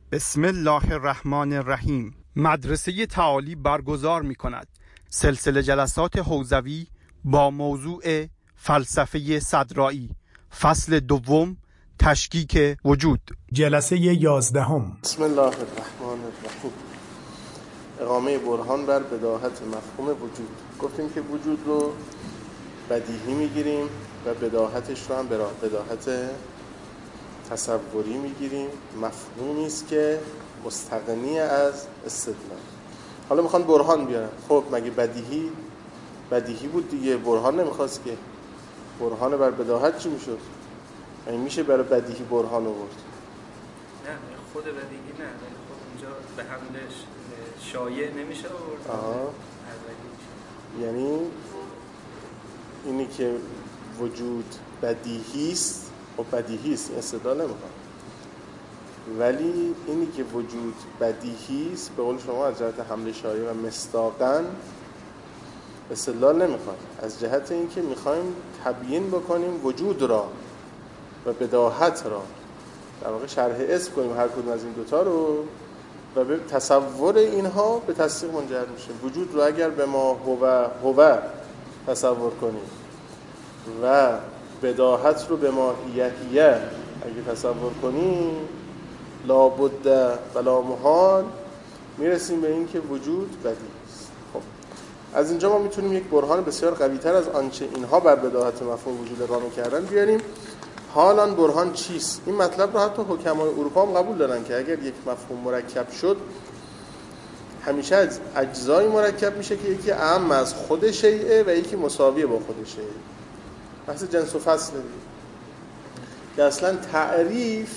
بسم الله الرحمن الرحیم. مدرسه تعالی برگزار می کند سلسله جلسات حوزوی با موضوع فلسفه صدرائی، فصل دوم، تشکیک وجود. جلسه 11. بسم الله الرحمن الرحیم. اقامه برهان بر بداهت مفهوم وجود. گفتیم که وجود رو بدیهی میگیریم و بداهتش رو هم بداهت تصوری میگیریم. مفهومی است که مستغنی از استدلال. حالا میخوان برهان بیارن. خب مگه بدیهی بود دیگه، برهان نمیخواست که. برهان بر بداهت چی میشد؟ این میشه برای بدیهی برهان آورد؟ نه خود بدیهی نه، ولی خب اونجا به حملش شایع نمیشه آورد. یعنی اینی که وجود بدیهی است، خب بدیهی است، این استدلال نمیخواد. ولی اینی که وجود بدیهی است به قول شما از جهت حمله شایع و مصداقاً استدلال نمیخواد. از جهت اینکه میخوایم تبیین بکنیم وجود را و بداهت را، در واقع شرح اسم کنیم هر کدوم از این دوتا رو و به تصور اینها به تصدیق منجر میشه. وجود رو اگر به ما هو تصور کنیم و بداهت رو به ما هیه اگه تصور کنیم، لابد ولا محال میرسیم به این که وجود بدیهی است. خب از اینجا ما میتونیم یک برهان بسیار قوی تر از آنچه اینها بر بداهت مفهوم وجود اقامه کردن بیاریم. حالا برهان چیست؟ این مطلب رو حتی حکمای اروپا هم قبول دارن که اگر یک مفهوم مرکب شد همیشه از اجزای مرکب میشه که یکی اعم از خود شیء و یکی مساوی با خود شیء. بحث جنس و فصل دیگه که اصلا تعریف،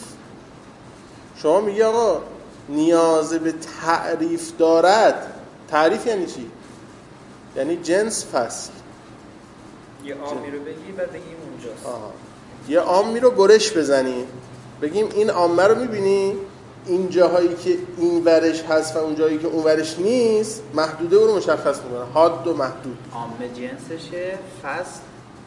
شما میگی آقا نیاز به تعریف دارد. تعریف یعنی چی؟ یعنی جنس فصل. یه عامی رو بگی بعد بگیم اونجاست. یه عامی رو برش بزنی بگیم این عامه رو میبینی، این جاهایی که این ورش هست و اون جایی که اون ورش نیست محدوده او رو مشخص میکنه. حاد و محدود. عامه جنسشه، فصل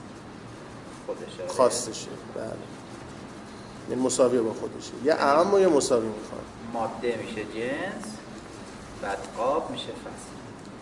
خودشه، خاصشه. بله، یعنی مساویه با خودشه. یه اعم و یه مساوی میخواد. ماده میشه جنس، بعد قاب میشه فصل.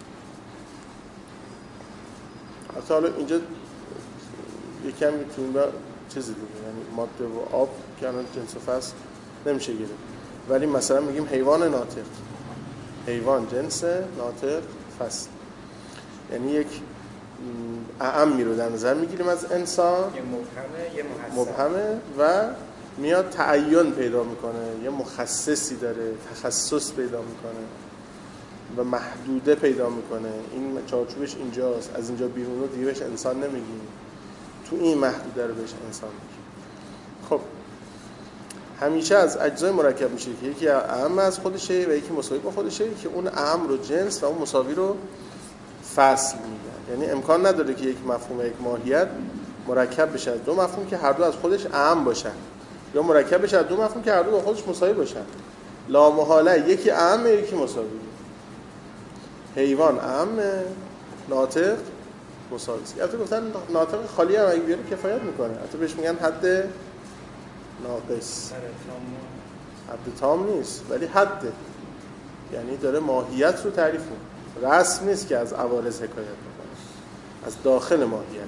حتی حالا اینجا یکم میتونیم با چیزی دیگه، یعنی ماده و آب که الان جنس و فصل نمیشه گیره، ولی مثلا میگیم حیوان ناطق، حیوان جنس، ناطق فصل. یعنی یک اعمی رو در نظر میگیریم از انسان، یه مبهمه یه محسن، مبهمه و میاد تعین پیدا میکنه، یه مخصصی داره، تخصص پیدا میکنه و محدوده پیدا میکنه. این چارچوبش اینجاست، از اینجا بیرون رو دیگه بهش انسان نمیگیم، تو این محدوده رو بهش انسان میگیم. خب همیشه از اجزای مرکب میشه که یکی اعم از خودشه و یکی مساوی با خودشه، که اون اعم رو جنس و اون مساوی رو فصل میگن. یعنی امکان نداره که یک مفهوم و یک ماهیت مرکب بشه از دو مفهوم که هر دو از خودش اعم باشن، یا مرکب بشه از دو مفهوم که هر دو با خودش مساوی باشن. لا محاله یکی اعم یکی مساوی. حیوان اعم، ناطق مساوی. البته گفتن ناطق خالی هم اگه بیاره کفایت میکنه. البته بهش میگن حد ناقص. حد تام نیست ولی حده، یعنی داره ماهیت رو تعریف میکنه. رسم نیست که از عوارض حکایت میکنه، از داخل ماهیت.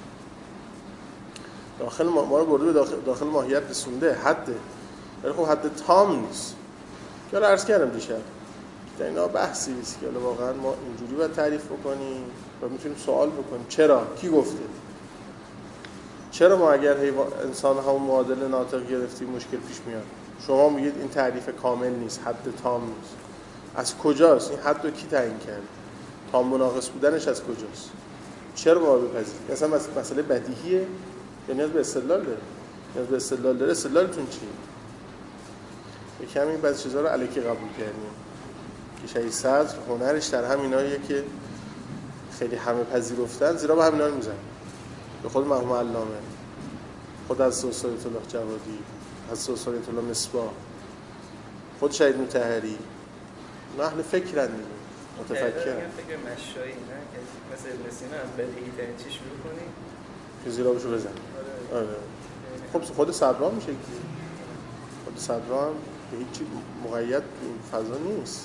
داخل ما رو برده به داخل ماهیت رسونده، حده، ولی خب حد تام نیست. که حالا عرض کردم دیشب که اینا بحثی است که واقعا ما اینجوری باید تعریف بکنیم و میتونیم سوال بکنیم چرا؟ کی گفته؟ چرا ما اگر انسان همون معادل ناطق گرفتیم مشکل پیش میاد؟ شما میگید این تعریف کامل نیست، حد تام نیست. از کجاست؟ این حد رو کی تعیین کرده؟ تام و ناقص بودنش از کجاست؟ چرا ما بپذیریم؟ مثلا مسئله بدیهیه یا نیاز به استدلال داره؟ نیاز به استدلال داره. استدلالتون چیه؟ یه کمی بعضی چیزا رو الکی قبول کردیم که شهید صدر هنرش در همیناییه که خیلی همه پذیرفتن، زیرا به همینا رو میزنن. به خود مرحوم علامه، خود از استاد الله جوادی، از استاد الله مصباح، خود شهید مطهری، اونا اهل فکرن دیگه، متفکرن. فکر مشایی نه که مثل ابن سینا از بدیهی ترین چی شروع کنی که زیرابشو بزن. آره. خب خود صدرا میشه که خود صدرا هم که هیچی مقید این فضا نیست،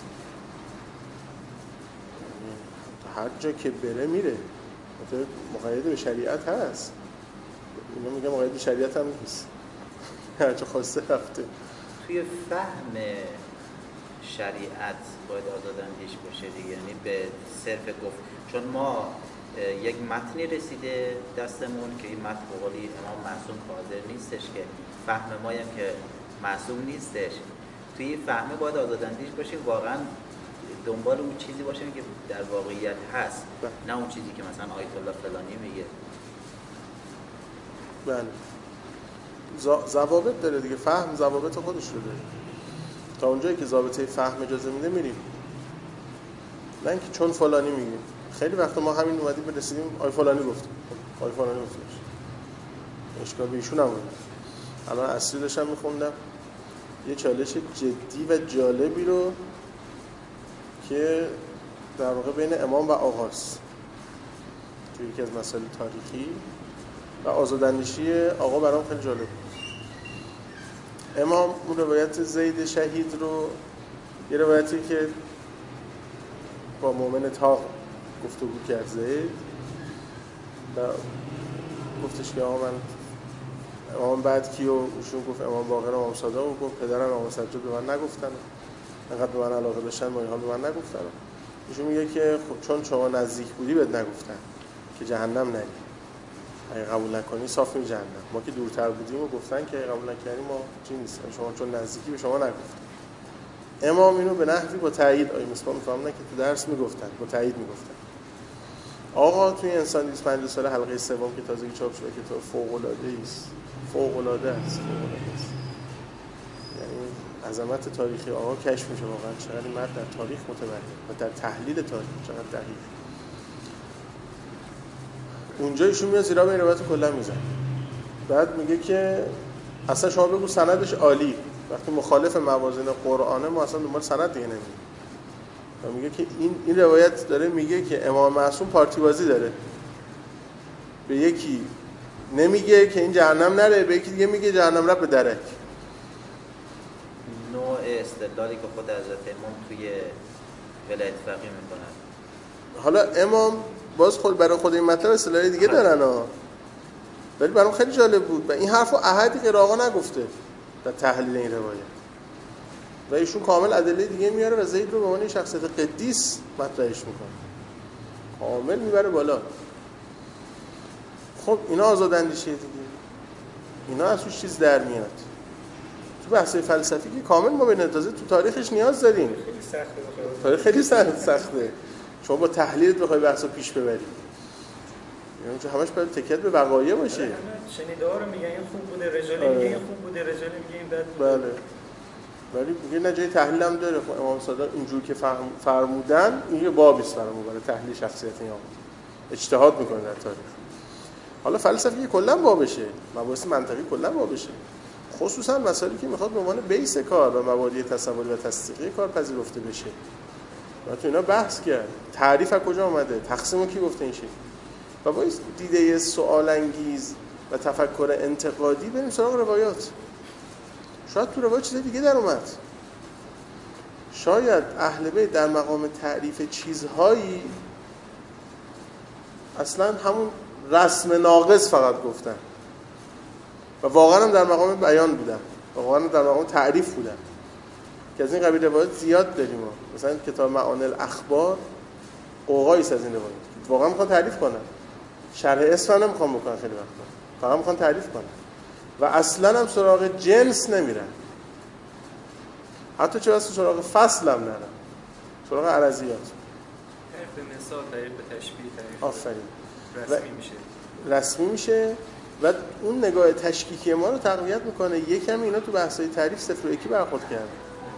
هر جا که بره میره، مقید به شریعت هست. اینا میگه مقید به شریعت هم نیست، هر جا خواسته رفته. توی فهم شریعت باید آزاداندیش باشه دیگه، یعنی به صرف گفت، چون ما یک متنی رسیده دستمون که این متن به قولی امام معصوم حاضر نیستش، که فهم ما هم که معصوم نیستش، توی فهمه باید آزاداندیش باشیم، واقعا دنبال اون چیزی باشیم که در واقعیت هست، نه اون چیزی که مثلا آیت الله فلانی میگه. بله، ضوابط داره دیگه، فهم ضوابط خودش رو داره. تا اونجایی که ضابطه فهم اجازه میده میریم، نه اینکه چون فلانی میگه. خیلی وقتا ما همین اومدیم برسیدیم آی فلانی گفتیم، آی فلانی گفتیم، اشکال به ایشون هم بود. الان اصلی داشتم میخوندم یه چالش جدی و جالبی رو که در واقع بین امام و آقاست توی یکی از مسائل تاریخی و آزاداندیشی آقا برام خیلی جالب بود. امام اون روایت زید شهید رو، یه روایتی که با مومن تاق گفتگو کرد زید و گفتش که آقا من امام بعد کیو؟ ایشون گفت امام باقر، امام صادق، و گفت پدرم امام سجاد به من نگفتن، انقدر به من علاقه داشتن با این حال به من نگفتن. ایشون میگه که خب چون شما نزدیک بودی بهت نگفتن که جهنم نری، اگه قبول نکنی صاف میری جهنم. ما که دورتر بودیم و گفتن که اگه قبول نکنی ما چی نیستیم، شما چون نزدیکی به شما نگفتن. امام اینو به نحوی با تایید آیه مصباح میفهمن که تو درس میگفتن، با تایید میگفتن. آقا توی انسان 25 ساله حلقه سوم که تازگی چاپ شده که تو فوق العاده است، فوق العاده است. یعنی عظمت تاریخی آقا کشف میشه واقعا، چقدر مرد در تاریخ متمرکز و در تحلیل تاریخ چقدر دقیق. اونجا ایشون میاد زیرا به این روایت کلا میزنه، بعد میگه که اصلا شما بگو سندش عالی، وقتی مخالف موازین قرآنه ما اصلا دنبال سند دیگه نمیریم. و میگه که این روایت داره میگه که امام معصوم پارتی بازی داره، به یکی نمیگه که این جهنم نره، به یکی دیگه میگه جهنم رفت به درک. نوع استدلالی که خود حضرت امام توی ولایت فقیه میکنن. حالا امام باز خود برای خود این مطلب اصطلاحی دیگه دارن ها، ولی برام خیلی جالب بود و این حرفو احدی غیر آقا نگفته در تحلیل این روایت، و ایشون کامل ادله دیگه میاره و زید رو به عنوان شخصیت قدیس مطرحش میکنه، کامل میبره بالا. خب اینا آزاداندیشیه دیگه، اینا از توش چیز در میاد. تو بحث فلسفی که کامل ما به نتازه تو تاریخش نیاز داریم، خیلی سخته بخواه. تاریخ خیلی سخته شما با تحلیلت بخوای بحثو پیش ببری، یعنی چون همش باید تکیت به وقایع باشه. همه شنیده‌ها رو میگن این خوب بوده، رجالی میگه این خوب بوده، رجالی میگه این بد بوده. بله، ولی میگه نه جای تحلیل هم داره. خب امام صادق اینجور که فرمودن این یه بابیست برای تحلیل شخصیت این آقا، اجتهاد میکنه در تاریخ. حالا فلسفی کلا بابشه، مباحث منطقی کلا بابشه، خصوصا مسائلی که میخواد به عنوان بیس کار و مبادی تصوری و تصدیقی کار پذیرفته بشه. و تو اینا بحث کرد تعریف از کجا اومده، تقسیم کی گفته این شکل، و با دیده سوال انگیز و تفکر انتقادی بریم سراغ روایات. شاید تو روایات چیز دیگه در اومد، شاید اهل بیت در مقام تعریف چیزهایی اصلا همون رسم ناقص فقط گفتن و واقعا هم در مقام بیان بودن، واقعا هم در مقام تعریف بودن، که از این قبیل روایات زیاد داریم. مثلا کتاب معانی الاخبار قوقاییست از این روایات، واقعا میخوان تعریف کنن، شرح اسم هم نمیخوان بکنن، خیلی وقتا فقط میخوان تعریف کنن و اصلا هم سراغ جنس نمیرن، حتی چه واسه سراغ فصل هم نرن، سراغ عرضیات. تعریف به مثال، تعریف به تشبیه، تعریف آفرین رسمی میشه و اون نگاه تشکیکی ما رو تقویت میکنه. یکم اینا تو بحث‌های تعریف صفر و یکی برخورد کردن،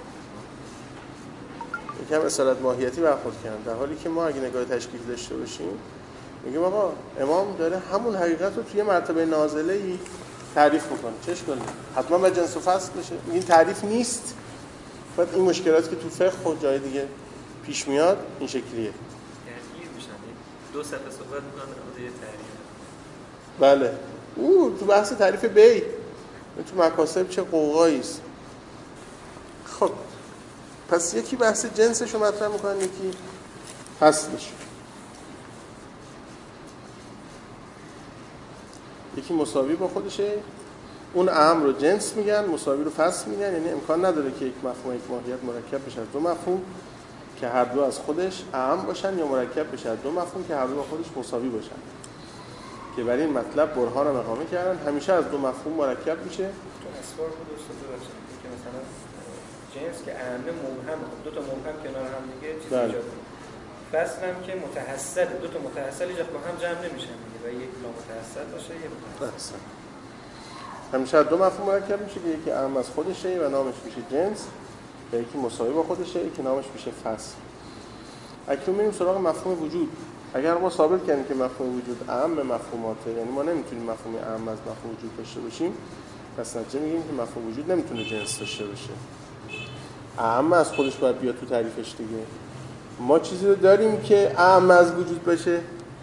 یکم اصالت ماهیتی برخورد کردن، در حالی که ما اگه نگاه تشکیکی داشته باشیم میگیم آقا امام داره همون حقیقت رو توی مرتبه نازله‌ای تعریف میکنه، چه اشکالی؟ حتما باید جنس و فصل بشه. این تعریف نیست، بعد این مشکلاتی که تو فقه خود جای دیگه پیش میاد این شکلیه. درگیر میشن، دو صفحه صحبت میکنن در یه تعریف. بله، تو بحث تعریف بی تو مکاسب چه قوقایی است. پس یکی بحث جنسش رو مطرح میکنن، یکی فصلش. یکی مساوی با خودشه، اون اعم رو جنس میگن، مساوی رو فصل میگن. یعنی امکان نداره که یک مفهوم یک ماهیت مرکب بشه از دو مفهوم که هر دو از خودش اعم باشن، یا مرکب بشه از دو مفهوم که هر دو با خودش مساوی باشن. که برای این مطلب برهان رو اقامه کردن. همیشه از دو مفهوم مرکب میشه. تو اسوار بود استفاده باشه که مثلا جنس که اعمه مبهم، دو تا مبهم کنار هم دیگه چیزی ایجاد کنه. فصل هم که متحصل، دو تا متحصل ایجاد با هم جمع نمیشن دیگه و یک لا متحصل باشه یک متحصل. همیشه از دو مفهوم مرکب میشه که یکی اعم از خودشه و نامش میشه جنس، و یکی مساوی با خودشه که نامش میشه فصل. اکنون میریم سراغ مفهوم وجود. اگر ما ثابت کردیم که مفهوم وجود اعم مفهوماته، یعنی ما نمیتونیم مفهوم اعم از مفهوم وجود داشته باشیم، پس نتیجه میگیم که مفهوم وجود نمیتونه جنس داشته باشه. اعم از خودش باید بیاد تو تعریفش دیگه. ما چیزی رو داریم که اعم از وجود باشه،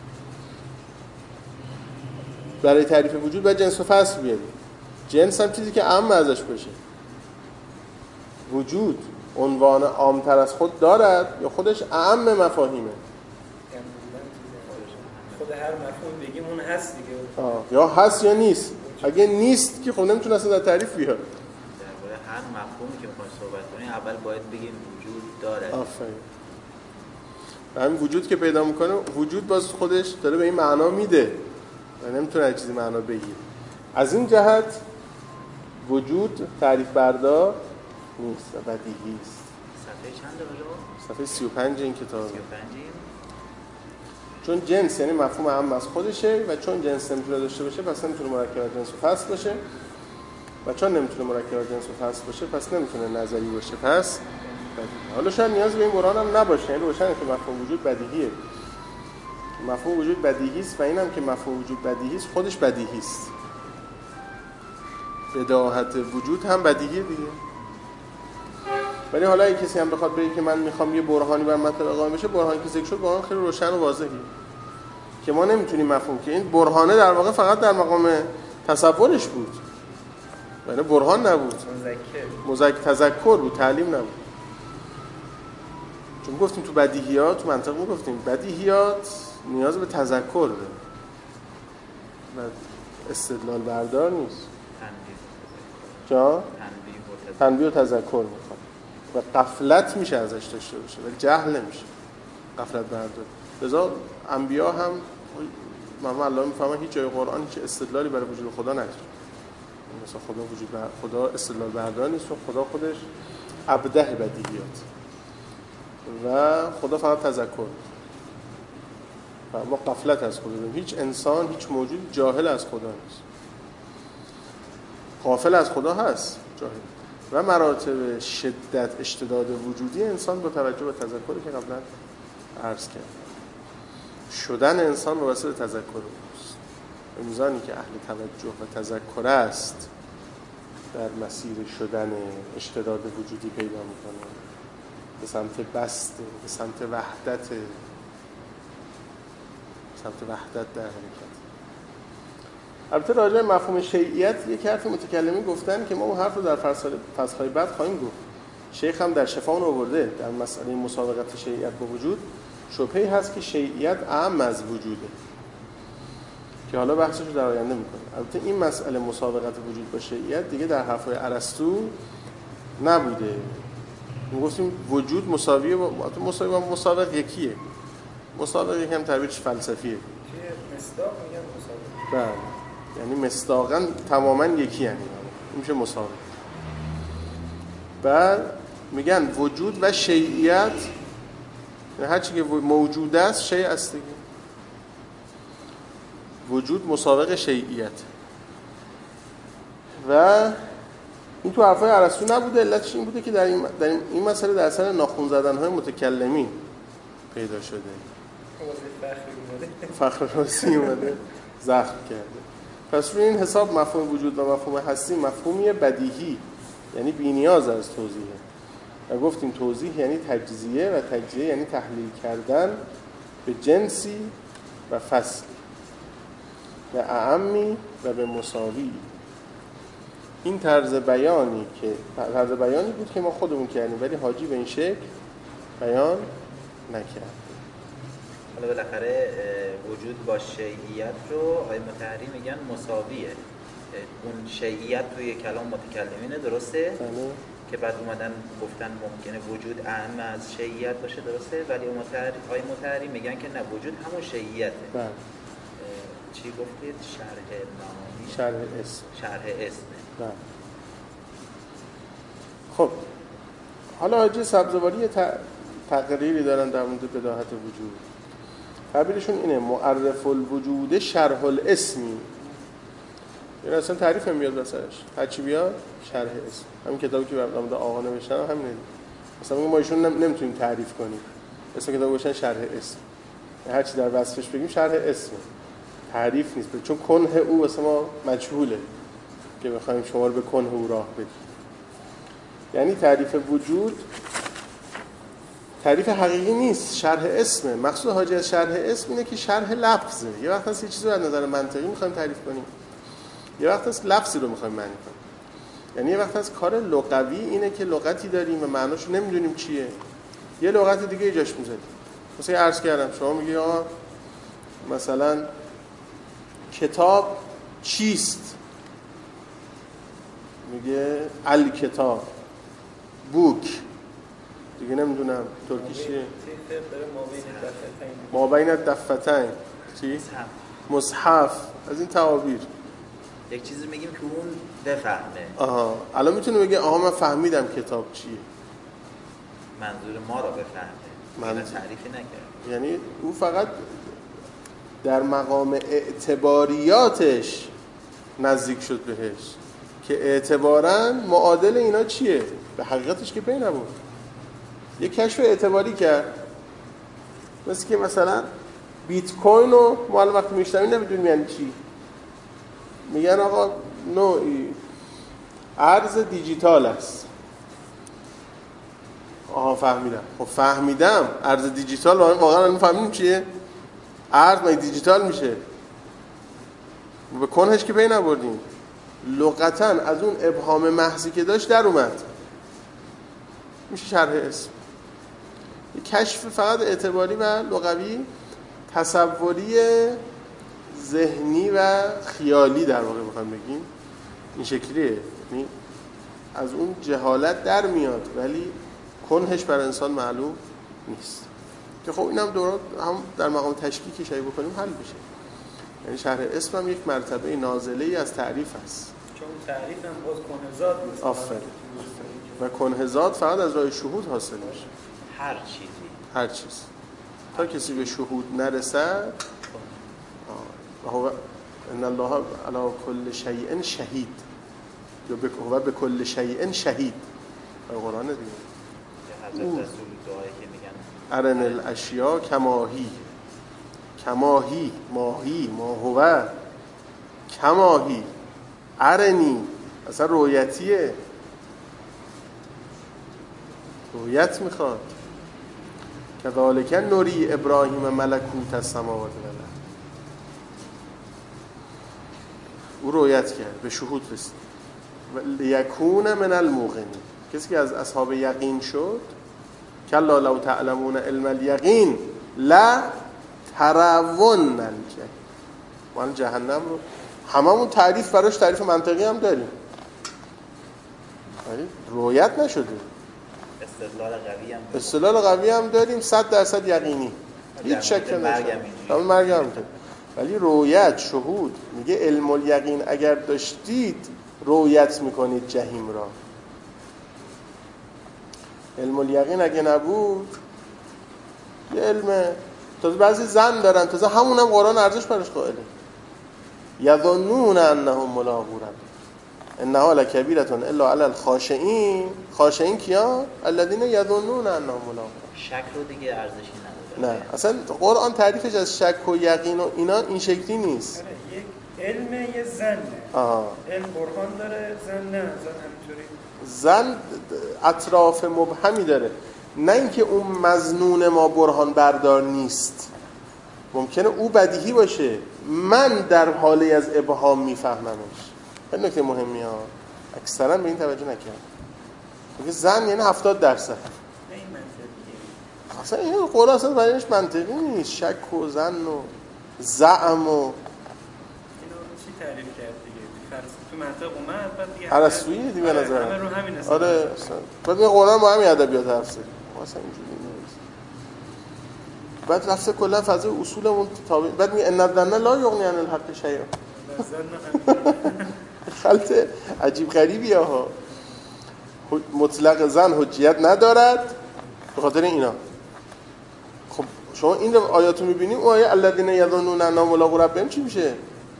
برای تعریف وجود باید جنس و فصل بیاریم. جنس هم چیزی که اعم ازش باشه. وجود عنوان عام‌تر از خود دارد یا خودش اعم مفاهیمه؟ خود هر مفهوم بگیم اون هست دیگه. یا هست یا نیست. اگه نیست که خب نمیتونه اصلا در تعریف بیاد. درباره هر مفهومی که میخوایم صحبت کنیم اول باید بگیم وجود داره. آفرین. همین وجود که پیدا میکنه، وجود باز خودش داره به این معنا میده و نمیتونه هر چیزی معنا بگیره. از این جهت وجود تعریف بردار نیست و بدیهی است. صفحه چنده بجا؟ صفحه 35 این کتاب. 35. چون جنس یعنی مفهوم اعم از خودشه و چون جنس نمیتونه داشته باشه پس نمیتونه مرکب از جنس و فصل باشه، و چون نمیتونه مرکب از جنس و فصل باشه پس نمیتونه نظری باشه. پس حالا شاید نیاز به این برهان هم نباشه، یعنی روشنه که مفهوم وجود بدیهیه. مفهوم وجود بدیهی است و اینم که مفهوم وجود بدیهی است خودش بدیهی است. بداهت وجود هم بدیهیه دیگه. ولی حالا اگه کسی هم بخواد بگه که من میخوام یه برهانی بر مطلب اقامه بشه، برهانی که ذکر شد برهان خیلی روشن و واضحه که ما نمیتونیم مفهوم که این برهانه در واقع فقط در مقام تصورش بود، یعنی برهان نبود، تذکر بود، تعلیم نبود. چون گفتیم تو بدیهیات، تو منطق گفتیم بدیهیات نیاز به تذکر داره و استدلال بردار نیست. تنبیه و تذکر میخواد و غفلت میشه ازش داشته باشه ولی جهل نمیشه غفلت بردار. لذا انبیا هم ما الله میفهمه هیچ جای قرآن هیچ استدلالی برای وجود خدا نداره. مثلا خدا استدلال بردار نیست و خدا خودش ابدع بدیهیات و خدا فقط تذکر و ما غفلت از خدا داریم. هیچ انسان، هیچ موجود جاهل از خدا نیست، غافل از خدا هست، جاهل. و مراتب شدت اشتداد وجودی انسان با توجه به تذکری که قبلا عرض کردم، شدن انسان وابسته به تذکر اوست. به میزانی که اهل توجه و تذکر است در مسیر شدن اشتداد وجودی پیدا میکنه، به سمت بسته، به سمت وحدت، در حرکت. البته راجع به مفهوم شیعیت یک حرف متکلمین گفتن که ما اون حرف رو در فصل‌های بعد خواهیم گفت. شیخ هم در شفا اون آورده در مسئله مسابقت شیعیت با وجود شبهه‌ای هست که شیعیت اعم از وجوده که حالا بحثش رو در آینده می‌کنیم. البته این مسئله مسابقت وجود با شیعیت دیگه در حرف‌های ارسطو نبوده. ما گفتیم وجود مساوی با مسابق یکیه. مسابق یکم تعبیرش فلسفیه. که مصداق میگن مسابقه. بله. یعنی مصداقاً تماماً یکی، یعنی میشه مساوی. بعد میگن وجود و شیعیت، یعنی هر چی که موجود است شیء است دیگه. وجود مسابق شیعیت و این تو حرفای ارسطو نبوده. علتش این بوده که در این مسئله در اثر ناخن زدن‌های متکلمین پیدا شده. فخر رازی اومده زخم کرده. پس روی این حساب مفهوم وجود و مفهوم هستی مفهومی بدیهی، یعنی بی‌نیاز از توضیحه. و گفتیم توضیح یعنی تجزیه و تجزیه یعنی تحلیل کردن به جنسی و فصلی، به اعمی و به مساوی. این طرز بیانی بود که ما خودمون کردیم، ولی حاجی به این شکل بیان نکرد. حالا بالاخره وجود با شیعیت رو آقای مطهری میگن مساویه. اون شیعیت توی کلام متکلمینه، درسته؟ بله. که بعد اومدن گفتن ممکنه وجود اهم از شیعیت باشه، درسته؟ ولی آقای مطهری میگن که نه، وجود همون شیعیته. بله. چی گفتید؟ شرح معانی؟ شرح اسم. بله. خب حالا حاجی سبزواری تقریری دارن در مورد بداهت وجود. تعبیرشون اینه: معرف الوجود شرح الاسمی. این اصلا تعریف هم میاد واسش، هرچی بیاد شرح اسم. همین کتابی که در مورد آقا نوشتن همینه. مثلا ما ایشون نمیتونیم تعریف کنیم، اسم کتاب گوشن شرح اسم، هرچی در وصفش بگیم شرح اسمه، تعریف نیست، چون کنه او واسه ما مجهوله که بخوایم شما رو به کنه او راه بدیم. یعنی تعریف وجود تعریف حقیقی نیست، شرح اسمه. مقصود حاجی از شرح اسم اینه که شرح لفظه. یه وقت هست یه چیزی رو از نظر منطقی میخوایم تعریف کنیم، یه وقت هست لفظی رو میخوایم معنی کنیم. یعنی یه وقت هست کار لغوی اینه که لغتی داریم و معناش نمیدونیم چیه، یه لغت دیگه ایجاش میذاریم. مثلا عرض کردم شما میگی آقا مثلا کتاب چیست؟ میگه الکتاب، بوک، دیگه نمیدونم ترکیشیه، ما بین الدفتین، چی؟ مصحف. از این تعابیر یک چیزی میگیم که اون بفهمه. الان میتونه بگه آها من فهمیدم کتاب چیه، منظور ما رو بفهمه، من تعریفی نکرد. یعنی او فقط در مقام اعتباریاتش نزدیک شد بهش که اعتباراً معادل اینا چیه، به حقیقتش که پی نبود. یک کشف اعتباری کرد، مثل که مثلا بیت کوین رو ما الان وقتی میشنویم نمیدونیم یعنی چی. میگن آقا نوعی ارز دیجیتال است. فهمیدم. خب فهمیدم ارز دیجیتال، واقعا الان فهمیدیم چیه؟ ارز ما دیجیتال میشه، به کنهش که پی نبردیم. لغتاً از اون ابهام محضی که داشت در اومد، میشه شرح اسم. کشف فقط اعتباری و لغوی، تصوری ذهنی و خیالی در واقع بخوام بگیم این شکلیه. یعنی از اون جهالت در میاد ولی کنهش بر انسان معلوم نیست. که خب اینم دورات هم در مقام تشکیکی شایی بکنیم حل بشه. یعنی شرح اسم هم یک مرتبه نازله‌ای از تعریف است، چون تعریف هم باز کنه‌زاد نیست. آفرین. و کنه‌زاد فقط از راه شهود حاصل میشه. هر چیز تا کسی به شهود نرسد. ان الله علی کل شیء شهید، یا به کل شیء شهید. قرآن دیگه حضرت رسول دعایی که میگن ارن الاشیاء کماهی، کماهی ماهی ما هو کماهی ارنی، اصلا رویتیه، رویت میخواد. کذالک نوری ابراهیم ملکوت السماوات والارض. او رویت کرد، به شهود رسید. لیکون من الموقنین، کسی که از اصحاب یقین شد. کلا لو تعلمون علم الیقین لا ترون الجحیم. ما جهنم رو هممون تعریف براش، تعریف منطقی هم داریم ولی رویت نشده. استدلال قوی هم داریم 100% یقینی، هیچ شک نداره. مرگ هم داریم. ولی رویت، شهود، میگه علم الیقین اگر داشتید رویت میکنید جهنم را. علم الیقین اگه نبود یه علمه، تازه بعضی زن دارن، تازه همون هم قرآن ارزش براش قائله. یظنون انهم ملاقو ربهم انها لکبیرة الا علی الخاشعین. خاشعین کیا؟ الذین یظنون انهم ملاقو. شک رو دیگه ارزشی نداره. نه اصلا قرآن تعریفش از شک و یقین و اینا این شکلی نیست. یک علم یه زنه. علم برهان داره، زن نه، زن همینطوری. زن اطراف مبهمی داره، نه اینکه اون مظنون ما برهان بردار نیست. ممکنه او بدیهی باشه، من در حالی از ابهام میفهممش. این نکته مهمی ها. اکثرا به این توجه نکردن. میگه زن یعنی 70%. اصلا این قرآن اصلا برایش منطقی نیست. شک و زن و زعم و اینو چی تعریف کرد دیگه؟ تو منطق اومد بعد دیگه ارسطویی دیگه به نظر همه رو همین است. آره اصلا بعد این قرآن با همین ادبیات حرف زد. اصلا اینجوری نیست. بعد رفته کلا فضای اصولمون تابع. بعد میگه ان الظن لا یغنی عن الحق شیئا. خلط عجیب غریبیه ها. مطلق زن حجیت ندارد به خاطر اینا. خب شما این آیاتو میبینیم اون آیه الذین یظنون انهم ملاقو ربهم چی میشه؟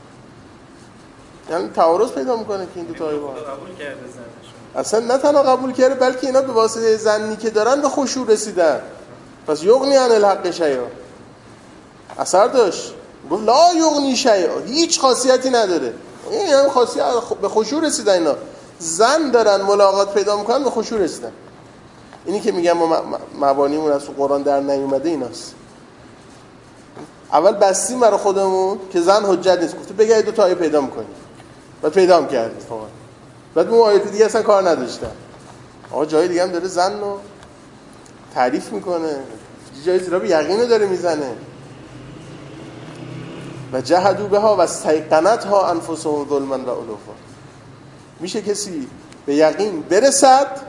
یعنی تعارض پیدا میکنه که این دو تا آیه با هم قبول کرده زنشون. اصلا نه تنها قبول کرده بلکه اینا به واسطه زنی که دارن به خشوع رسیدن. پس یغنی عن الحق شیئا اثر داشت. گفت لا یغنی شیئا، هیچ خاصیتی نداره. این هم خاصیت به خشوع رسیدن. اینا زن دارن ملاقات پیدا میکنن به خشوع رسیدن. اینی که میگم ما مبانیمون از قرآن در نیومده ایناست. اول بستیم برای خودمون که زن حجت نیست، گفته بگید دو تا آیه پیدا میکنید، بعد پیدا هم کردید فقط. بعد اون آیه دیگه اصلا کار نداشتن. آقا جای دیگه هم داره زن رو تعریف میکنه، جای زیرا به یقین داره میزنه. و جهدوا بها و استیقنتها انفسهم ظلما و علوا. میشه کسی به یقین برسد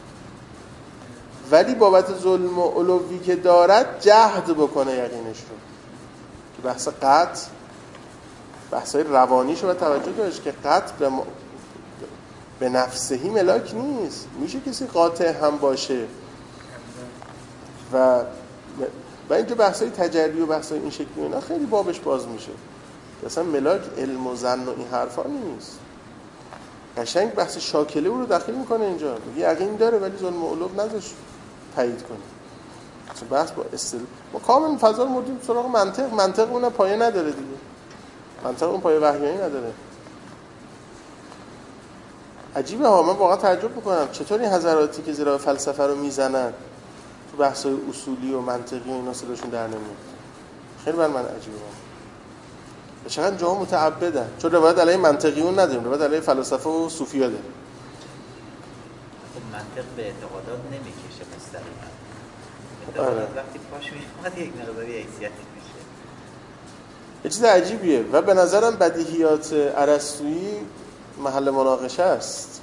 ولی بابت ظلم و علوی که دارد جهد بکنه یقینش رو. که بحث قطع، بحثای روانیش رو توجه داشت که قطع به نفسهی ملاک نیست. میشه کسی قاطع هم باشه و اینجا بحثای تجری و بحثای این شکلی اینا خیلی بابش باز میشه. اصلا ملاک علم و ظن و این حرفا نیست. قشنگ بحث شاکله او رو داخل میکنه اینجا. میگه یقین داره ولی ظلم و علو نذاش تایید کنه. چون بحث با ما کامل فضا رو مردیم سراغ منطق اون پایه نداره دیگه. منطق اون پایه وحیانی نداره. عجیبه ها. من واقعا تعجب میکنم چطور این حضراتی که زیرا فلسفه رو میزنن تو بحث‌های اصولی و منطقی و اینا صداشون در نمیاد. خیلی من عجیبه. چقدر جاها متعبدن. چون روایت علیه منطقیون نداریم، روایت علیه فلسفه و صوفیا داریم. خب منطق به اعتقادات نمیکشه مستقیما. اعتقادات وقتی پاش میاد یک مقداری حیثیتی میشه. یه چیز عجیبیه و به نظرم بدیهیات ارسطویی محل مناقشه است.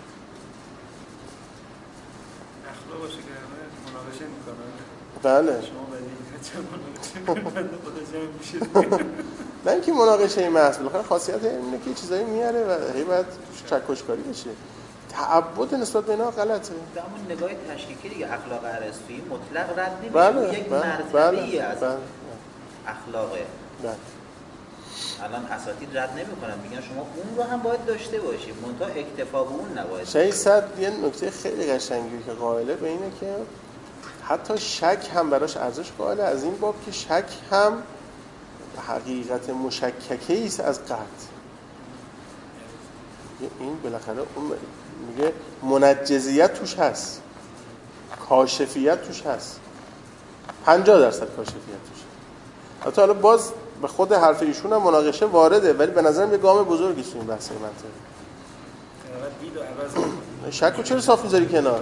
اخلاق باشه که مناقشه میکنن. بله. شما بدیهیات چه مناقشه خدا جمع میشه. نه اینکه مناقشه محض بالاخره خاصیت اینه که چیزایی میاره و هی باید چکشکاری بشه. تعبد نسبت به اینا غلطه. همون نگاه تشکیکی دیگه اخلاق ارسطویی مطلق رد نمیشه. بله، یک بله، مرتبه‌ای بله، از بله. اخلاقه. بله. الان اساتید رد نمی‌کنن، میگن شما اون رو هم باید داشته باشید، منتها اکتفا به اون نباید. 600 یه نکته خیلی قشنگی که قائله به اینه که حتی شک هم براش ارزش قائله از این باب که شک هم حقیقت مشککه است از قطع. این بالاخره اون میگه منجزیت توش هست، کاشفیت توش هست، 50% کاشفیت توش. حتی حالا باز به خود حرف ایشون هم مناقشه وارده ولی به نظرم یه گام بزرگی تو این بحث منطقی. شکو چرا صاف میذاری کنار؟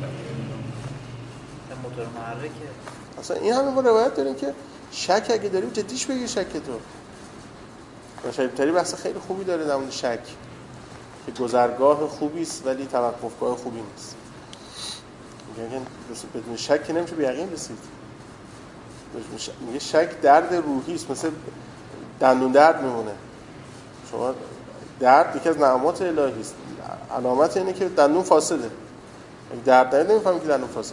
موتور محرکه. اصلا این همه ما روایت داریم که شک اگه داریم جدیش بگیر شک تو. شایب تری بحث خیلی خوبی داره در مورد شک که گذرگاه خوبی است ولی توقفگاه خوبی نیست. میگن بدون شک که نمیشه به یقین رسید. میگه شک درد روحی است، مثل دندون درد میمونه. شما درد یکی از نعمات الهی است. علامت اینه که دندون فاسده. اگه درد نداره نمیفهمی که دندون فاسده.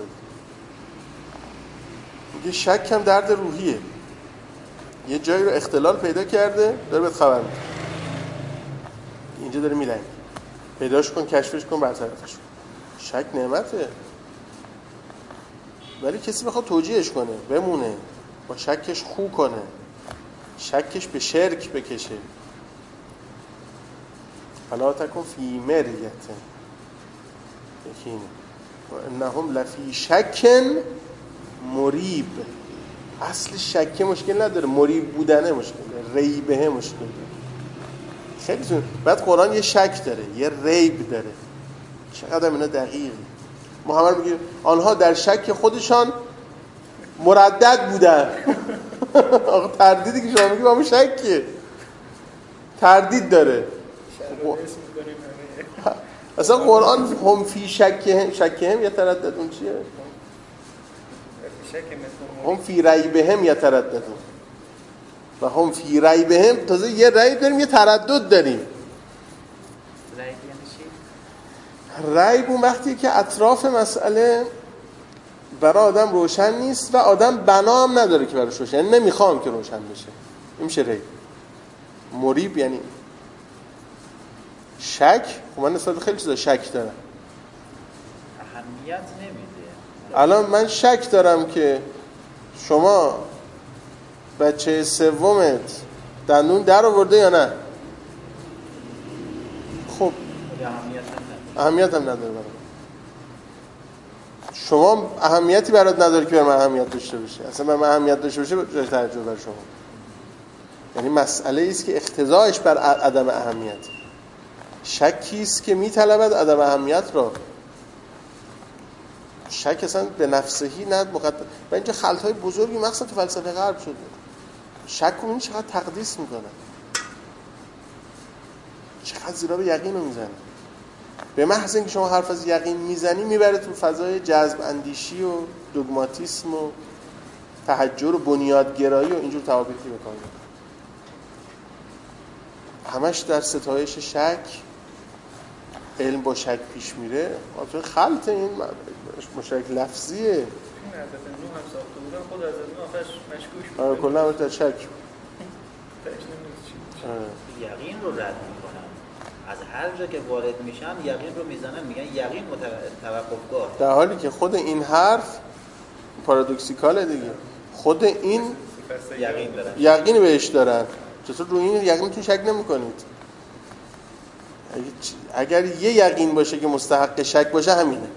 میگه شک هم درد روحیه. یه جایی رو اختلال پیدا کرده داره بهت خبر میده. اینجا داره میلنگه. پیداش کن، کشفش کن، برطرفش کن. شک نعمته. ولی کسی بخواد توجیهش کنه، بمونه، با شکش خو کنه، شکش به شرک بکشه. فلا تکن فی مریة یکینه و انهم لفی شک مریب. اصل شک مشکل نداره، مریب بودنه مشکل داره، ریبه مشکل داره. خیلی بعد قرآن یه شک داره، یه ریب داره. چقدر اینا دقیقه. محمد میگه آنها در شک خودشان مردد بودن. آقا تردیدی که شما میگی با همون شکیه، تردید داره. اصلا قرآن هم فی شکهم یترددون چیه؟ هم فی ریبهم یترددون و هم فی ریبهم. تازه یه ریب داریم، یه تردد داریم. ریب اون وقتی که اطراف مسئله برای آدم روشن نیست و آدم بنا هم نداره که براش روشن، یعنی نمیخوام که روشن بشه. این میشه ریب. مریب یعنی شک. من نسبت خیلی چیزا شک دارم، اهمیت نمیده. الان من شک دارم که شما بچه سومت دندون در آورده یا نه. خب اهمیت هم نداره برای شما. اهمیتی برات نداره که برای من اهمیت داشته باشه. اصلا برای من اهمیت داشته باشه جای توجه برای شما. یعنی مسئله ایست که اقتضایش بر عدم اهمیت. شکی است که میطلبد عدم اهمیت را. شک اصلا به نفسهی نه مقدم. و اینجا خلطهای بزرگی مخصوصا تو فلسفه غرب شده. شک رو این چقدر تقدیس میکنه، چقدر زیرا به یقین رو میزنه. به محض اینکه شما حرف از یقین میزنی میبره تو فضای جذب اندیشی و دوگماتیسم و تحجر و بنیادگرایی و اینجور تعابیری که بکنه. همش در ستایش شک. علم با شک پیش میره. آخه خلط این مشکل لفظیه. این حضرت نوح هم ساخته بودن، خود حضرت نوح آخرش مشکوک بود. آره کلا همش در شک. یقین رو رد میکنن. از هر جا که وارد میشن یقین رو میزنن، میگن یقین توقفگاه. در حالی که خود این حرف پارادوکسیکاله دیگه. خود این یقین دارن، یقین بهش دارن. چطور روی این یقینتون شک نمی‌کنید؟ اگر یه یقین باشه که مستحق شک باشه همینه.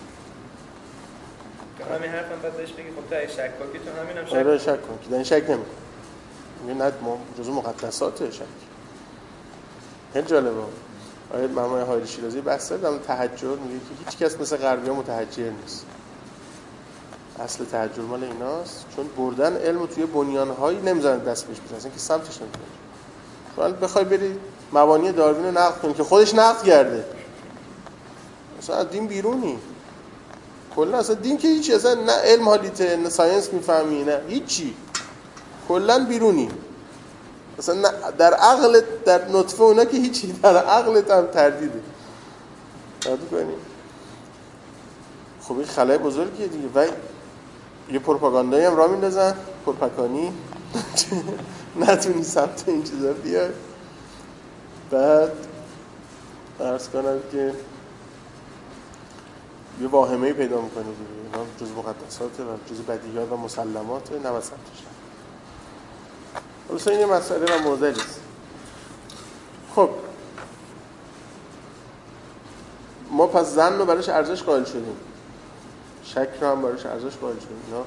همین حرفم بعد بهش بگی خب تا شک کنی تو همینم شک. آره شک کن که در این شک نمی‌کنی. میگه نه ما جزء مقدسات شک. خیلی جالبه. آیت محمد حایری شیرازی بحث در تحجر میگه که هیچ کس مثل غربی‌ها متحجر نیست. اصل تحجر مال ایناست، چون بردن علم توی بنیان‌هایی نمیذارن دست بهش بزنن که سمتش نمیره. شما بخوای بری مبانی داروین رو نقد کنی که خودش نقد کرده، اصلا از دین بیرونی. کلا اصلا دین که هیچ، اصلا نه علم حالیته نه ساینس میفهمی نه هیچی، کلا بیرونی. اصلا در عقل در نطفه اونا که هیچی، در عقلت هم تردیده. یاد کنی خب این خلای بزرگیه دیگه. و یه پروپاگاندایی هم راه میندازن، پروپاگانی نتونی سمت این چیزا بیای. بعد عرض کنم که یه واهمه‌ای پیدا میکنه دیگه. اینا جز مقدساته و جز بدیهیات و مسلماته، نه سمتش. اصلا این مسئله و معضلی است. خب ما پس ظن رو براش ارزش قائل شدیم، شک رو هم براش ارزش قائل شدیم. اینا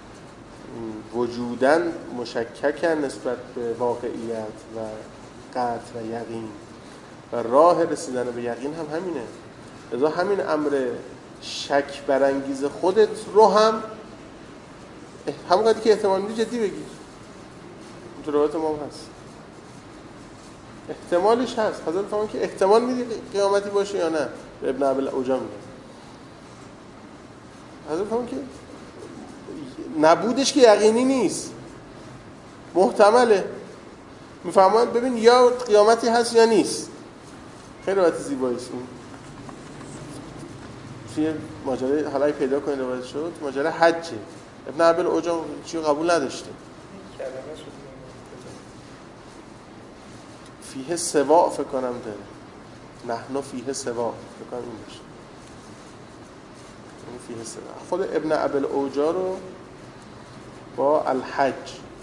وجوداً مشککن نسبت به واقعیت و قطع و یقین و راه رسیدن به یقین هم همینه. لذا همین امر شک برانگیز خودت رو هم همونقدر که احتمال میدی جدی بگیر. تو روایت ما هست احتمالش هست. حضرت فرمودن که احتمال میدی قیامتی باشه یا نه. ابن ابی الاوجا میگه حضرت فرمودن که نبودش که یقینی نیست، محتمله. میفهمند ببین یا قیامتی هست یا نیست. خیلی روایت زیبایی است. توی ماجرای حالا پیدا کنید روایت شد، ماجرای حجه. ابن ابی الاوجا چیو قبول نداشته. فیه سوا فکر کنم داره. نحن فیه سوا فکر کنم این باشه. این فیه سوا. خود ابن ابی الاوجا رو با الحج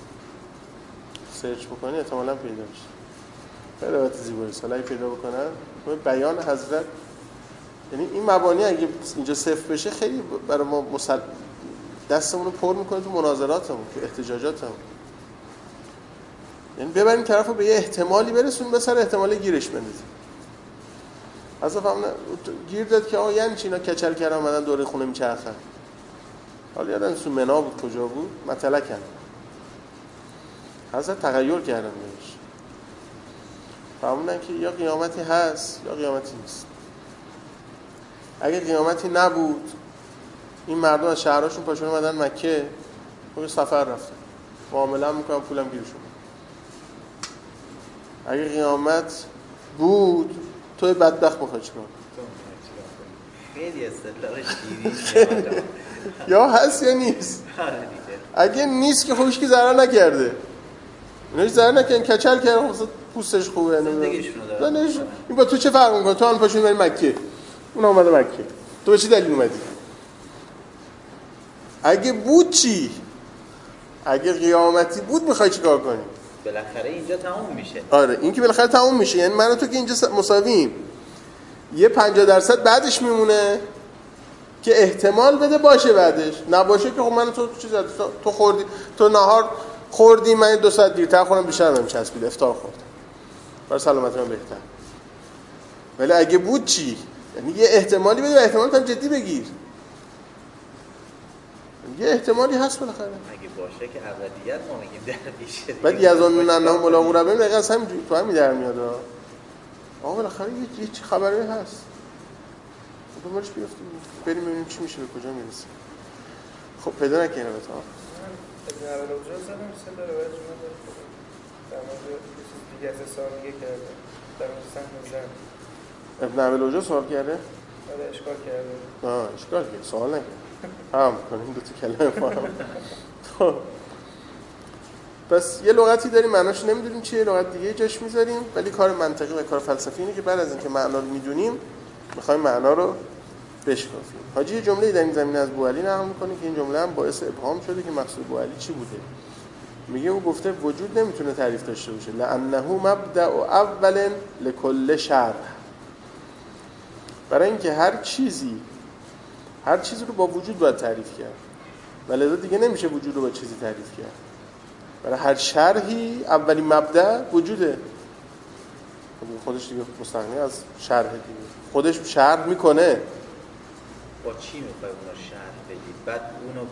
سرچ بکنی احتمالاً پیدا میشه. خیلی روایت زیبایی است. حالا پیدا بکنن بیان حضرت، یعنی این مبانی اگه اینجا صفر بشه خیلی برای ما دستمون رو پر میکنه تو مناظراتمون، تو احتجاجاتمون. یعنی ببرین طرفو به یه احتمالی برسون، به سر احتمال گیرش بندازین. اصلا فهمنا گیر داد که آقا یعنی چی اینا کچل کردن اومدن دوره خونه میچرخن. حالا یادم سو منا بود کجا بود مطلقاً حضرت تغییر کردن بهش. فهموندن که یا قیامتی هست یا قیامتی نیست. اگه قیامتی نبود این مردم از شهرهاشون پاشون اومدن مکه و سفر رفتن معامله میکنن پولم گیرشون. اگه قیامت بود توی بدبخت میخوای چیکار؟ خیلی استدلالش دیدی یا هست یا نیست. اگه نیست که خودش که ضرر نکرده، ایناش ضرر نکردن کچل کردن خب پوستش خوبه زندگیشونو دارن. این با تو چه فرق میکنه؟ تو الان پاشون بری مکه اون اومده مکه تو به چه دلیل اومدی؟ اگه بود چی؟ اگه قیامتی بود میخوای چیکار کنی؟ بالاخره اینجا تموم میشه. آره این که بالاخره تموم میشه، یعنی من و تو که اینجا مساویم، یه 50% بعدش میمونه که احتمال بده باشه، بعدش نباشه که خب من و تو چیز تو خوردی، تو نهار خوردی، من 2 ساعت دیرتر خورم بیشتر بهم چسبید افطار خوردم برای سلامتی من بهتر. ولی اگه بود چی؟ یعنی یه احتمالی بده و احتمالت هم جدی بگیر. یه احتمالی هست بالاخره. اگه باشه که ابدیت ما میگیم در پیشه. بعد یزن انهم ملاقو ربهم دقیقاً همینجوری تو همین در میاد. آقا بالاخره یه چی خبری هست. خب ما چی بیافتیم؟ بریم ببینیم چی میشه، به کجا میرسیم. خب پیدا نکنه به تا. ابن عبد الوجود زدم سه تا روایت جمعه در مورد دیگه از سوال دیگه کرده. در مورد سهم زن. ابن عبد الوجود سوال کرده؟ آره اشکال کرده. اشکال کرده. سوال نکرد. کنیم دو تا کلمه فهم. خب پس یه لغتی داریم معناش نمیدونیم چیه، لغت دیگه جاش میذاریم، ولی کار منطقی و کار فلسفی اینه که بعد از اینکه معنا رو میدونیم میخوایم معنا رو بشکافیم. حاجی یه جمله‌ای در این زمینه از بوعلی نقل می‌کنه که این جمله هم باعث ابهام شده که مقصود بوعلی چی بوده. میگه او گفته وجود نمیتونه تعریف داشته باشه، لانه مبدأ اول لكل شرح. برای اینکه هر چیزی رو با وجود باید تعریف کرد، ولذا دیگه نمیشه وجود رو با چیزی تعریف کرد. برای هر شرحی اولین مبدأ وجوده. خودش دیگه مستغنی از شرح دیگه، خودش شرح میکنه. با چی میخوای اونو شرح بدید؟ بعد اونو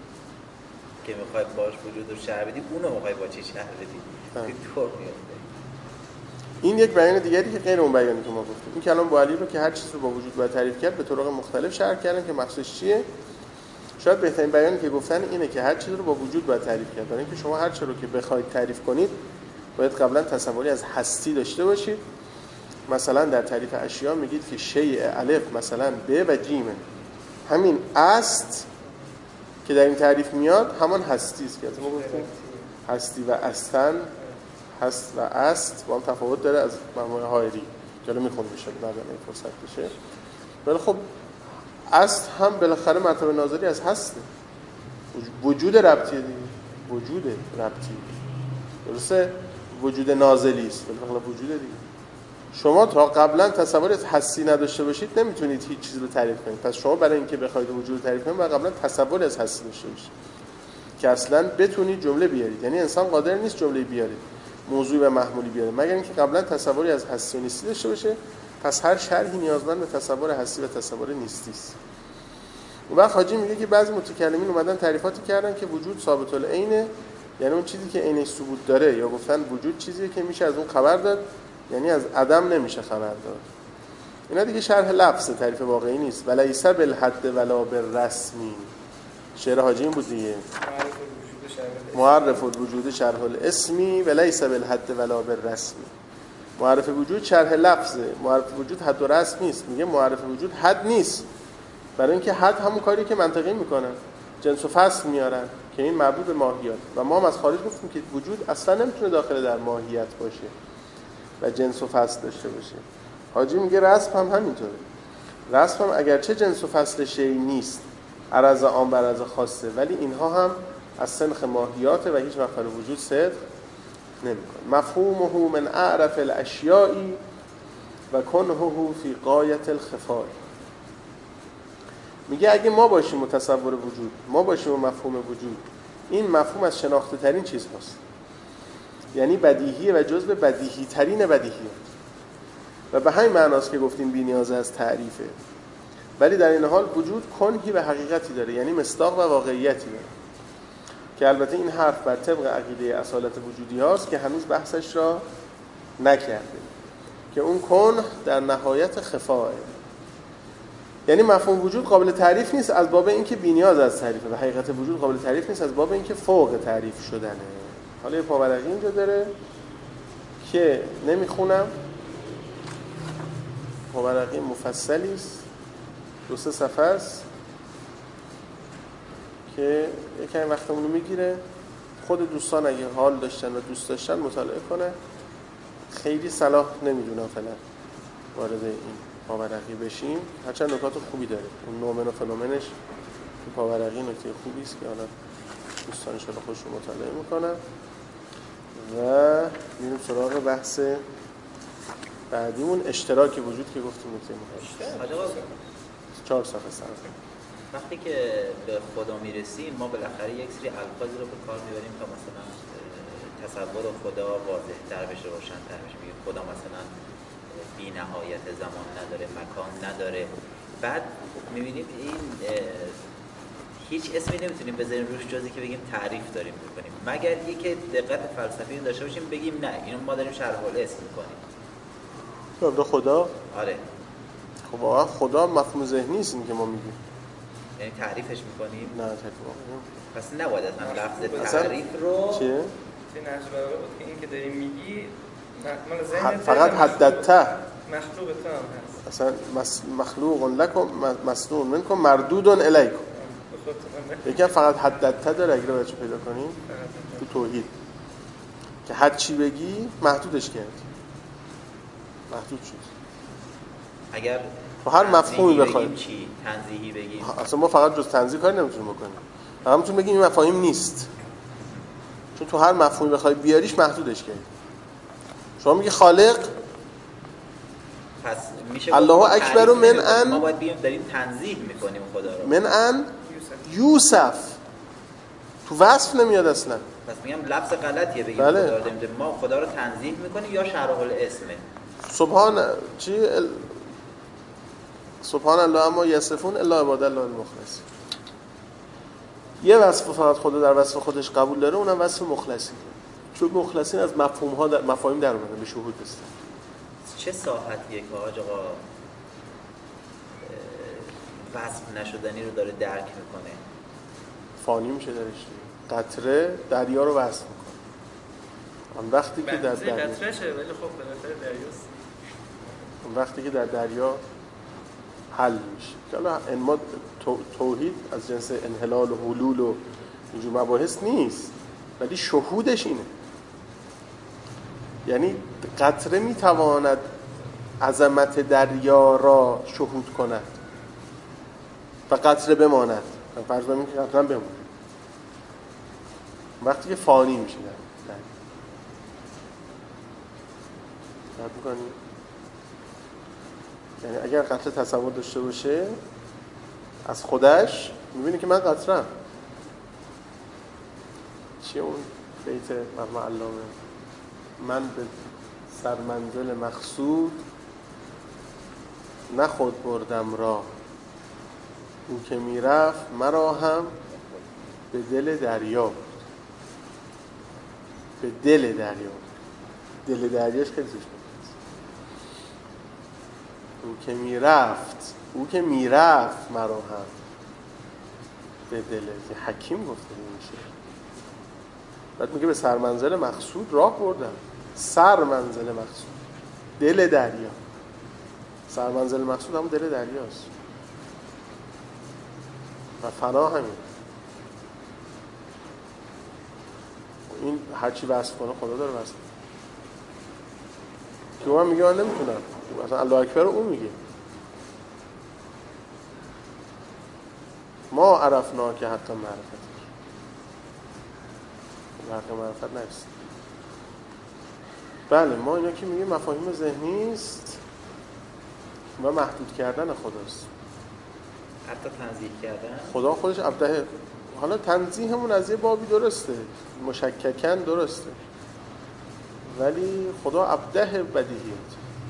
که میخوای باش وجود رو شرح بدید اونو میخوای با چی شرح بدید؟ که طور میفته. این یک بیان دیگری که غیر اون بیانی که ما گفتیم. این کلام بوعلی رو که هر چیز رو با وجود باید تعریف کرد به طرق مختلف شرح کردن که مقصودش چیه. شاید بهترین بیانی که گفتن اینه که هر چیز رو با وجود باید تعریف کرد. برای اینکه شما هر چیزی رو که بخواید تعریف کنید باید قبلا تصوری از هستی داشته باشید. مثلا در تعریف اشیا میگید که شیء الف مثلا ب و جیم، همین است که در این تعریف میاد همان هستی است که ما گفتیم هستی و استن، هست و است با هم تفاوت داره از معنای هایری جلو میخوند بشه بعد این فرصت بشه. ولی خب است هم بالاخره مرتبه ناظری از هسته، وجود ربطیه دیگه، وجود ربطی درسته، وجود نازلی است بالاخره وجود دیگه. شما تا قبلا تصوری از هستی نداشته باشید نمیتونید هیچ چیزی رو تعریف کنید. پس شما برای اینکه بخواید وجود رو تعریف کنید باید قبلا تصوری از هستی داشته باشید که اصلا بتونید جمله بیارید. یعنی انسان قادر نیست جمله بیاره، موضوع و محمولی بیاره، مگر اینکه قبلا تصوری از هستی و نیستی داشته باشه. پس هر شرحی نیازمند به تصور هستی و تصور نیستی است. اون وقت حاجی میگه که بعضی متکلمین اومدن تعریفاتی کردن که وجود ثابت العینه، یعنی اون چیزی که عینش ثبوت داره، یا گفتن وجود چیزیه که میشه از اون خبر داد، یعنی از عدم نمیشه خبر داد. اینا دیگه شرح لفظ، تعریف واقعی نیست. ولیس بالحد ولا بالرسمی. شعر حاجی این بود دیگه، معرف الوجود شرح الاسمی ولیس بالحد ولا بالرسمی. معرف وجود شرح لفظه، معرف وجود حد و رسم نیست. میگه معرف وجود حد نیست، برای اینکه حد همون کاری که منطقی میکنن، جنس و فصل میارن که این مربوط به ماهیت. و ما هم از خارج گفتیم که وجود اصلا نمیتونه داخل در ماهیت باشه و جنس و فصل داشته باشه. حاجی میگه رسم هم همینطوره. رسم هم اگرچه جنس و فصل شیء نیست، عرض عام بر عرض خاصه، ولی اینها هم از سنخ ماهیات و هیچ وقت وجود صدق نمیکنه. مفهومه من اعرف الاشیاء و کنهه فی غایت الخفاء. میگه اگه ما باشیم متصور وجود، ما باشیم مفهوم وجود، این مفهوم از شناخته ترین چیز هست. یعنی بدیهیه و جزء بدیهی ترین بدیهیه و به همین معناست که گفتیم بی‌نیاز از تعریفه. ولی در این حال وجود کنهی و حقیقتی داره، یعنی مصداق و واقعیتی داره که البته این حرف بر طبق عقیده اصالت وجودی هاست که هنوز بحثش را نکرده، که اون کنه در نهایت خفاه، یعنی مفهوم وجود قابل تعریف نیست از باب اینکه بی‌نیاز از تعریفه و حقیقت وجود قابل تعریف نیست از باب اینکه فوق تعریف شدنه. حالا یه پاورقی اینجا داره که نمیخونم، پاورقی مفصلی است، 2-3 صفحه است که یکم وقتمون رو میگیره. خود دوستان اگه حال داشتن و دوست داشتن مطالعه کنه. خیلی صلاح نمیدونم فعلا وارد این پاورقی بشیم، هرچند نکات خوبی داره. اون نومن و فنومنش تو پاورقی نکته خوبی است که حالا دوستان ان شاءالله خودشون مطالعه میکنن. و میریم سراغ بحث بعدیمون، اشتراک وجود که گفتیم نکته مهمه. 4 صفحه سر. وقتی که به خدا میرسیم ما بالاخره یک سری الفاظی رو به کار میبریم تا مثلا تصور خدا واضح‌تر بشه، روشن‌تر بشه. میگیم خدا مثلا بی نهایت زمان نداره، مکان نداره. بعد میبینیم این هیچ اسمی نمیتونیم بذاریم روش جزی که بگیم تعریف داریم میکنیم، مگر اینکه دقت فلسفی داشته باشیم بگیم نه اینو ما داریم شرح الاسم میکنیم. خب خدا؟ آره. خب واقعا خدا مفهوم ذهنی است این که ما میگیم. یعنی تعریفش میکنیم؟ نه تعریف. پس نباید اصلا لفظ تعریف رو چیه؟ چه نجبره بود که این که داری میگی مال ذهنت فقط حددته مخلوق تو هم هست. اصلا مخلوق لکم مصنوع منکم مردود الیکم. یکم فقط حددته داره اگه رو بچه پیدا کنیم تو توحید که هر چی بگی محدودش کردی، محدود شد. اگر تو هر مفهومی بخوایم چی تنزیهی بگیم، اصلا ما فقط جز تنزیه کاری نمیتونیم بکنیم، فقط میتونیم بگیم این مفاهیم نیست، چون تو هر مفهومی بخوای بیاریش محدودش کردی. شما میگی خالق، پس میشه الله اکبر من ان، ما باید بیایم داریم تنزیه میکنیم خدا رو. من ان یوسف تو وصف نمیاد اصلا. پس میگم لفظ غلطیه بگیم بله. خدا رو داریم، ما خدا رو تنزیه میکنیم یا شرح الاسمه. سبحان الله اما یصفون الا عباد الله المخلصین. یه وصف فقط خدا در وصف خودش قبول داره، اونم وصف مخلصین، چون مخلصین از مفاهیم در اومدن به شهود هستن. چه ساحتیه که آقا وصف نشدنی رو داره درک میکنه؟ فانی میشه درش. قطره دریا رو وصف میکنه. اون وقتی که در دریا قطرهشه ولی خب بالاخره دریاست. اون وقتی که در دریا حل میشه. حالا ما توحید از جنس انحلال و حلول و اینجور مباحث نیست، ولی شهودش اینه. یعنی قطره میتواند عظمت دریا را شهود کند و قطره بماند. فرض کنیم که قطره بماند وقتی که فانی میشه. درک می‌کنی؟ یعنی اگر قطره تصور داشته باشه از خودش، می‌بینی که من قطره‌ام. چیه اون بیت مرحوم علامه؟ من به سرمنزل مقصود نه خود بردم راه، او که میرفت مرا هم به دل دریا، به دل دریا. دل دریاش خیلی زشت بود. او که میرفت مرا هم به دل. حکیم گفته میشه. بعد میگه به سرمنزل مقصود راه بردم. سرمنزل مقصود دل دریا. سرمنزل مقصود هم دل دریاست و فنا همین. این هرچی وصف کنه خدا داره وصف که من میگه من نمیتونم، مثلا الله اکبر رو اون میگه ما عرفنا که حتی معرفت حق معرفت نرسید. بله ما اینا که میگیم مفاهیم ذهنی است و محدود کردن خداست. حتی تنزیه کردن خدا خودش حالا تنزیهمون از یه بابی درسته، مشککن درسته، ولی خدا ابدع بدیهیات،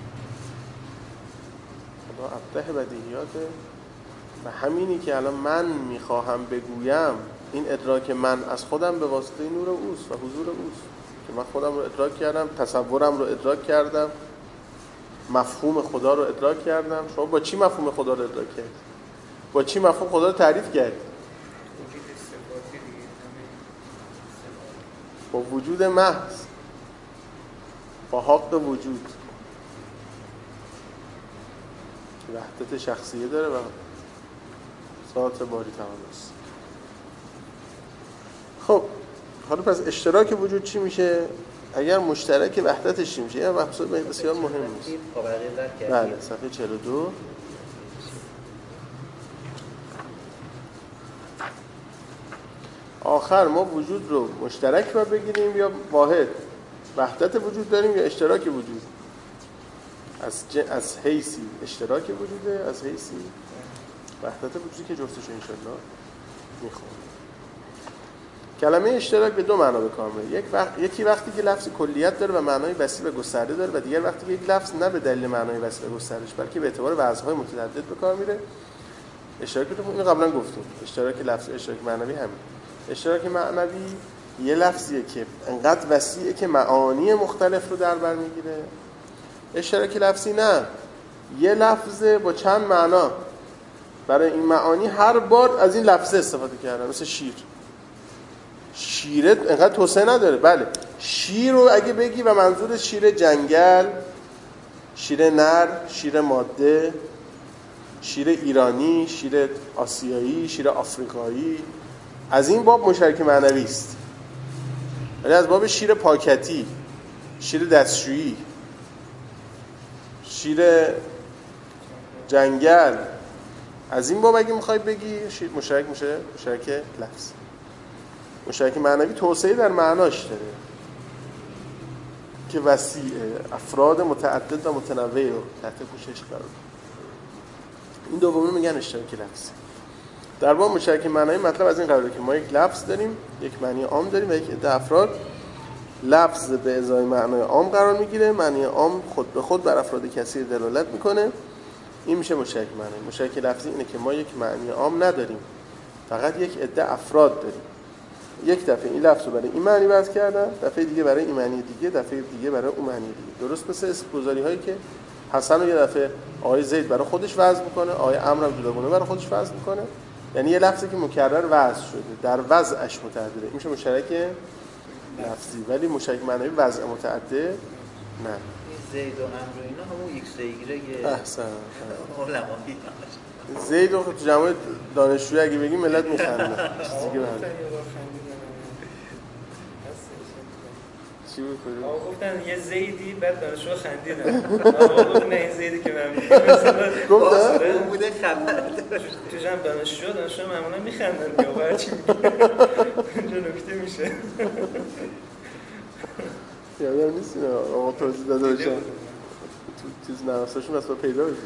خدا ابدع بدیهیاته و همینی که الان من میخواهم بگویم این ادراک من از خودم به واسطه نور اوست و حضور اوست که من خودم رو ادراک کردم، تصورم رو ادراک کردم، مفهوم خدا رو ادراک کردم. شما با چی مفهوم خدا رو ادراک کردید؟ با چی مفهوم خدا رو تعریف کردید؟ با وجود محض، با حق وجود وحدت شخصیه داره و ذات باری تعالی است. خب حالا پس اشتراک وجود چی میشه؟ اگر مشترک وحدتش چی میشه؟ یه مبحث بسیار مهم است. بله صفحه 42. آخر ما وجود رو مشترک رو بگیریم یا واحد؟ وحدت وجود داریم یا اشتراک وجود؟ از حیثی اشتراک وجوده، از حیثی وحدت وجودی که جفتشو انشالله میخوام. کلمه اشتراک به دو معنا به کار میره. یکی وقتی که لفظ کلیت داره و معنای وسیع و گسترده داره و دیگر وقتی که یک لفظ نه به دلیل معنای وسیع و گستردهش بلکه به اعتبار وضع‌های متعدد به کار میره. اشتراک رو اینو قبلا گفتیم. اشتراک لفظ، اشتراک معنوی همین. اشتراک معنوی یه لفظیه که انقدر وسیعه که معانی مختلف رو در بر میگیره. اشتراک لفظی نه، یه لفظه با چند معنا، برای این معانی هر بار از این لفظه استفاده کردن. مثل شیره انقدر توسعه نداره. بله شیر رو اگه بگی و منظور شیر جنگل، شیر نر، شیر ماده، شیر ایرانی، شیر آسیایی، شیر آفریقایی، از این باب مشترک معنوی است. ولی از باب شیر پاکتی، شیر دستشویی، شیر جنگل، از این باب اگه میخوای بگی مشترک میشه مشترک لفظ. مشترک معنوی توسعه در معناش داره که وسیعه، افراد متعدد و متنوع رو تحت پوشش قرار داره. این دومی میگن اشتراک لفظی. در واقع مشترک معنوی مطلب از این قراره که ما یک لفظ داریم، یک معنی عام داریم و یک عده افراد. لفظ به ازای معنای عام قرار میگیره، معنی عام خود به خود بر افراد کثیر دلالت میکنه. این میشه مشترک معنوی. مشترک لفظی اینه که ما یک معنی عام نداریم، فقط یک عده افراد داریم. یک دفعه این لفظ رو برای این معنی وضع کردن، دفعه دیگه برای این معنی دیگه، دفعه دیگه برای اون معنی دیگه. درست مثل اسم‌گذاری هایی که حسن رو یه دفعه آقای زید برای خودش وضع میکنه، آقای عمرو هم جداگانه برای خودش وضع میکنه. یعنی یه لفظی که مکرر وضع شده، در وضعش متعدده. این میشه مشترک لفظی. ولی مشترک معنوی وضع متعدد نه. زید و عمرو اینا همون ایکس ایگرگ احسن علمایی. زید رو تو جمع دانشجویی اگه بگیم ملت میخندن. چیزی که چی می‌کنی؟ آقا گفتن یه زیدی بعد دانشجو خندیدن. آقا گفتن این زیدی که من میگم مثلا گفتن اون بوده خبر تو جمع دانشجو معمولا میخندن یا هرچی اینجا نکته میشه. یادم نیست اینا آقا توضیح داده باشن تو چیز نرفساشون اصلا پیدا بشید.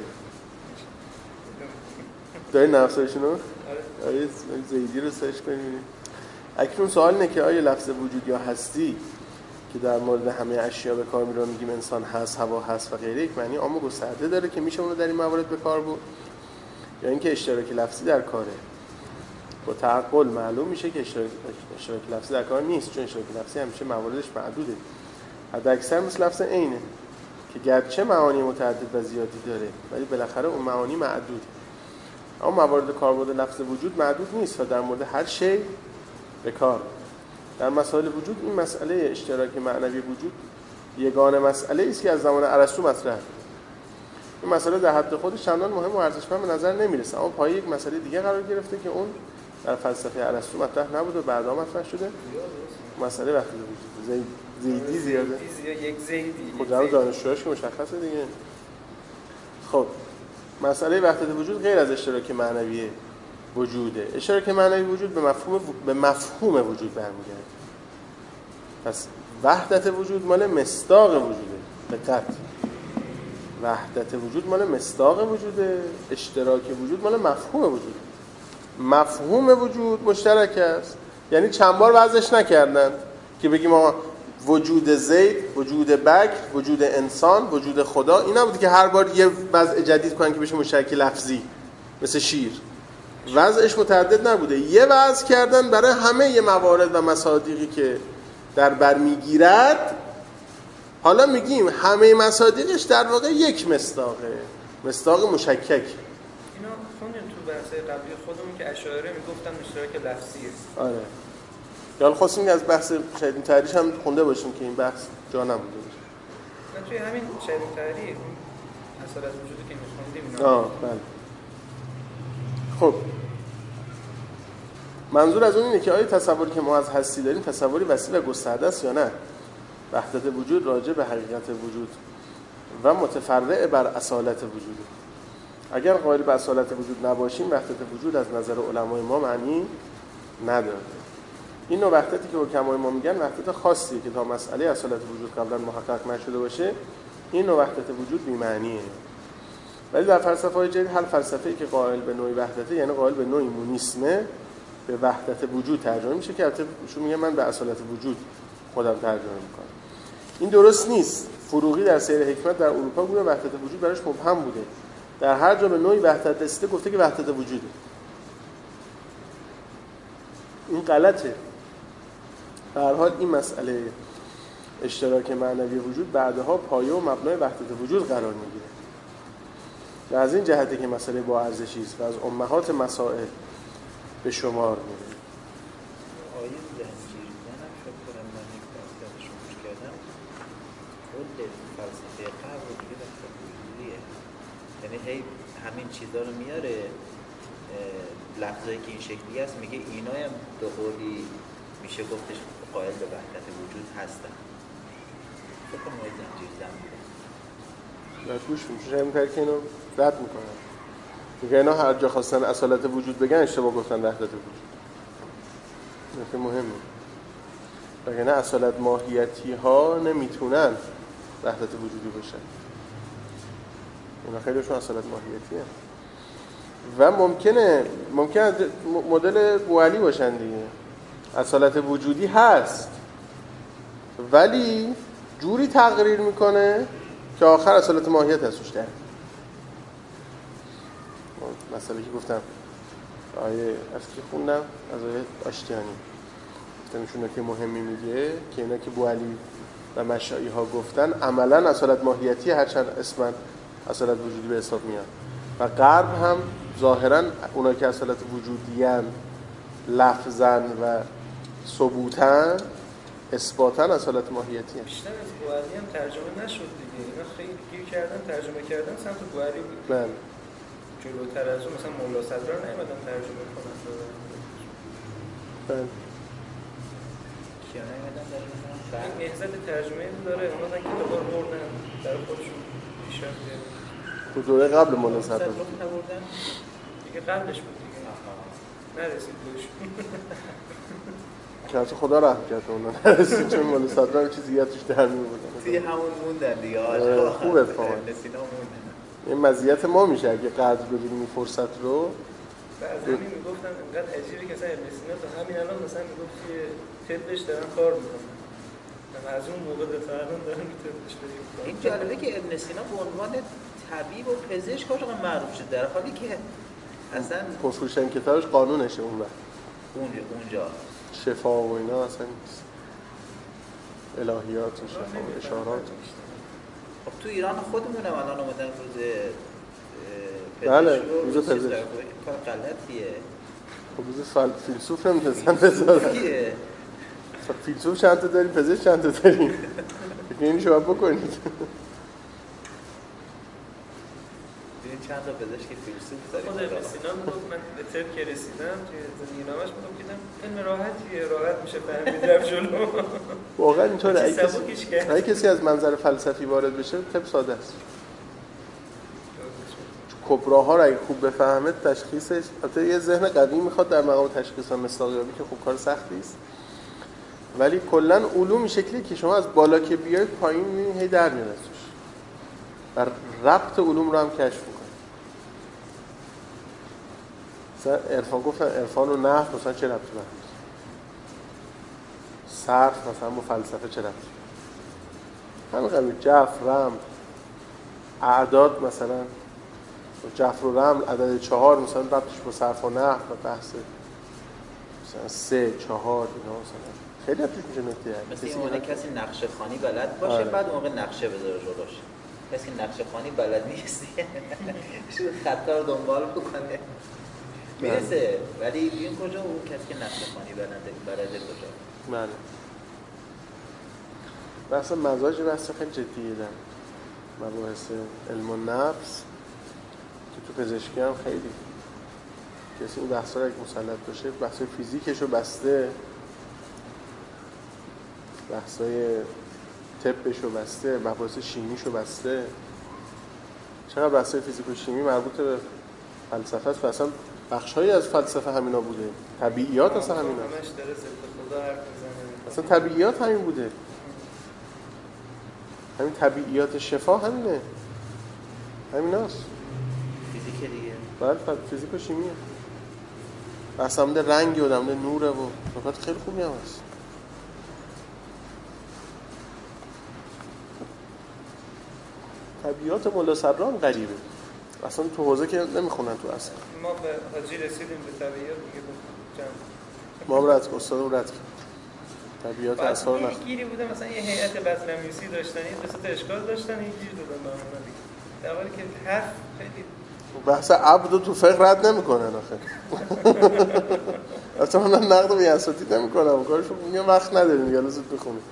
داری نرفساشون رو؟ آره زیدی رو سرچ کنیم. اکنون سوال اینه که آیا لفظ وجود یا هستی که در مورد همه اشیا به کار میره، میگیم انسان هست، هوا هست و غیره، یک معنی عام و گسترده داره که میشه اون رو در این موارد به کار برد، یا اینکه اشتراک لفظی در کاره؟ با تعقل معلوم میشه که اشتراک لفظی در کار نیست، چون اشتراک لفظی همیشه مواردش محدوده. حداکثر مثل لفظ عینه که گرچه معانی متعدد و زیادی داره ولی بالاخره اون معانی معدوده. اما موارد کاربرد لفظ وجود محدود نیست و در مورد هر شی به کار. در مسائل وجود این مسئله اشتراک معنوی وجود یگانه مسئله است که از زمان ارسطو مطرح شده. این مسئله در حد خودش چندان مهم و ارزشمند به نظر نمیرسه، اما پای یک مسئله دیگه قرار گرفته که اون در فلسفه ارسطو مطرح نبود و بعدا مطرح شده. مسئله وحدت وجود. زیدی زیاده. یک زیدی. خودم دانشجوهاش که مشخصه دیگه. خب مسئله وحدت وجود غیر از اشتراک معنوی وجوده. اشتراک معنوی وجود به مفهوم وجود برمیگرده. پس وحدت وجود مال مصداق وجوده. دقت. وحدت وجود مال مصداق وجوده، اشتراک وجود مال مفهوم وجود. مفهوم وجود مشترک است، یعنی چند بار وضعش نکردن که بگیم آقا وجود زید، وجود بکر، وجود انسان، وجود خدا، اینا بود که هر بار یه وضع جدید کنن که بشه مشترک لفظی مثل شیر. وضعش متعدد نبوده، یه وضع کردن برای همه ی موارد و مصادیقی که در بر میگیرد. حالا میگیم همه مصادیقش در واقع یک مصداقه، مصداق مشکک. اینا خوندیم تو بحث قبلی خودمون که اشاعره میگفتن مشترک لفظیه. آره. یا خواستیم از بحث شهید تحریش هم خونده باشیم که این بحث جا نمونده باشه. نه توی همین شهید تحریش اصالت وجودی که میخوندیم اینا. بله. خب منظور از اون اینه که آیا تصوری که ما از هستی داریم تصوری وسیع و گسترده است یا نه؟ وحدت وجود راجع به حقیقت وجود و متفرع بر اصالت وجود. اگر قائل به اصالت وجود نباشیم وحدت وجود از نظر علمای ما معنی نداره. این نوع وحدتی که حکمای ما میگن وحدت خاصیه که تا مسئله اصالت وجود قبلا محقق نشده باشه این نوع وحدت وجود بی‌معنیه. ولی در فلسفه‌های جدید هر فلسفه‌ای که قائل به نوعی وحدته یعنی قائل به نوعی مونیسمه به وحدت وجود ترجمه میشه که البته ایشون میگه من به اصالت وجود خودم ترجمه میکنم. این درست نیست. فروغی در سیر حکمت در اروپا گویا وحدت وجود براش مبهم بوده. در هر جا به نوعی وحدت رسیده گفته که وحدت وجوده. این غلطه. به هر حال این مسئله اشتراک معنوی وجود بعدها پایه و مبنای وحدت وجود قرار میگیره. و از این جهته که مسئله با ارزشی است و از امهات مسائل به شمار میره. آیه زنجیر زنم شد کنم من یک درست شموش کردم کل فلسفه قبل رو دیگه وحدت وجودیه. یعنی هی همین چیزا رو میاره لفظایی که این شکلی هست میگه اینای هم به قولی میشه گفتش قائل به وحدت وجود هستن. فکر کنم آیه زنجیر زن بوده گوش میشه میکنه که اینو رد میکنن میگه اینا هر جا خواستن اصالت وجود بگن اشتباه گفتن وحدت وجود. نکته مهمه. وگرنه اصالت ماهیتی ها نمیتونن وحدت وجودی باشن. اینا خیلیشون اصالت ماهیتیه و ممکنه مدل بوالی باشن دیگه. اصالت وجودی هست ولی جوری تقریر میکنه که آخر اصالت ماهیت ازش در مسئله که گفتم آیه از که خوندم از آیه آشتیانی گفتمشون که مهمی میگه که اینا که بوالی و مشایی ها گفتن عملا اصالت ماهیتی هرچند اسمن اصالت وجودی به حساب میاد و غرب هم ظاهرا اونا که اصالت وجودی هم لفظن و ثبوتن اثباتن اصالت ماهیتی هم. بیشتر از بواری هم ترجمه نشد دیگه. اینا خیلی گیر کردن ترجمه کردن سمت بواری بود. بله. جلوتر از اون مثلا مولا صدرا نیومدن ترجمه کنن. بله. کیا نیومدن ترجمه کنن؟ این نهضت ترجمه داره اومدن کتابا رو بردن در خودشون پیشرفت کردن. تو دوره قبل مولا صدرا بردن دیگه قبلش بود دیگه. نرسید بهش. که از خدا رحم کرد اونا نرسید چون مولا صدرا چیزی دیگه توش در می‌آوردن. توی همون موندن دیگه. خوبه فهمید. این مزیت ما میشه اگه قدر بدونیم این فرصت رو. بعد همین میگفتن اینقدر عجیبه که مثلا ابن سینا تا همین الان مثلا میگفت که طبش دارن کار میکنن. از اون موقع به فرمان دارن طبش میکنن. این جالبه که ابن سینا به عنوان طبیب و پزشک واقعا معروف شد در حالی که اصلا پرفروشن کتابش قانونشه اون وقت. اونجا شفا و اینا اصلا نیست. الهیات و شفا و اشارات. خب تو ایران خودمون هم الان اومدن روز بله روز پزشک کار غلطیه. خب روز فیلسوف نمی‌تونن بذارن. فیلسوف چند تا داریم پزشک چند تا داریم. یعنی شما بکنید. ببین چند تا پزشک فیلسوف داریم. خود ابن سینا میگفت من به طب که رسیدم توی زندگی نامش میگفت دیدم علم راحتیه راحت میشه فهمید رفت جلو. واقعا اینطوره. اگه کسی از منظر فلسفی وارد بشه طب ساده است. کبراها رو اگه خوب بفهمه تشخیصش البته یه ذهن قوی میخواد در مقام تشخیص و مصداقیابی که خوب کار سختی است ولی کلا علوم شکلی که شما از بالا که بیاید پایین میبینید هی در میاد ازش و ربط علوم رو هم کشف میکنید. مثلا عرفان گفتن عرفان و نحو مثلا چه ربطی داره؟ صرف مثلا با فلسفه چه ربطی؟ همین جفر، رمل، اعداد مثلا جفر و رمل عدد 4 مثلا ربطش با صرف و نحو و بحث مثلا 3 4 اینا مثلا خیلی توش میشه نکته مثلا کسی نقشه خوانی بلد باشه بعد اون موقع نقشه بذاره جلوش. کسی که نقشه خوانی بلد نیست شو خطا رو دنبال بکنه میرسه، ولی این کجا اون کسی که نقشه خوانی بلده کجا؟ بله. بحث مزاج بحث خیلی جدیه در مباحث علم النفس که تو پزشکی هم خیلی کسی این بحثا رو اگه مسلط باشه، بحثای فیزیکش رو بسته، بحثای طبش رو بسته، مباحث شیمیش رو بسته. چقدر بحثای فیزیک و شیمی مربوط به فلسفه است و اصلا بخش‌هایی از فلسفه همینا بوده. طبیعیات اصلا همینا. همش داره خدا حرف میزنه. اصلا طبیعیات همین بوده. همین طبیعیات شفا همینه. همیناست. فیزیک دیگه. بله فیزیک و شیمیه. اصلا همده رنگی و همده نوره و نکات خیلی خوبی هم هست. طبیعیات مولا صدرام غریبه. اصلا تو حوزه که نمیخونن تو اصلا. ما به حاجی رسیدیم به طبیعیات دیگه جمع. ما هم رد کنم، استادم رد کنم. طبیعیات اثار نخون. بعد گیری بوده مثلا یه هیئت بطن‌نویسی داشتن، یه دو تا اشکال داشتن، یه گیر دادن به اون دیگه. در حالی که حرف خیلی بحث عبد تو فقه رد نمیکنن آخه. اصلا من نقد به اساتید نمیکنم، کارشون میگم وقت نداریم دیگه زود بخونیم.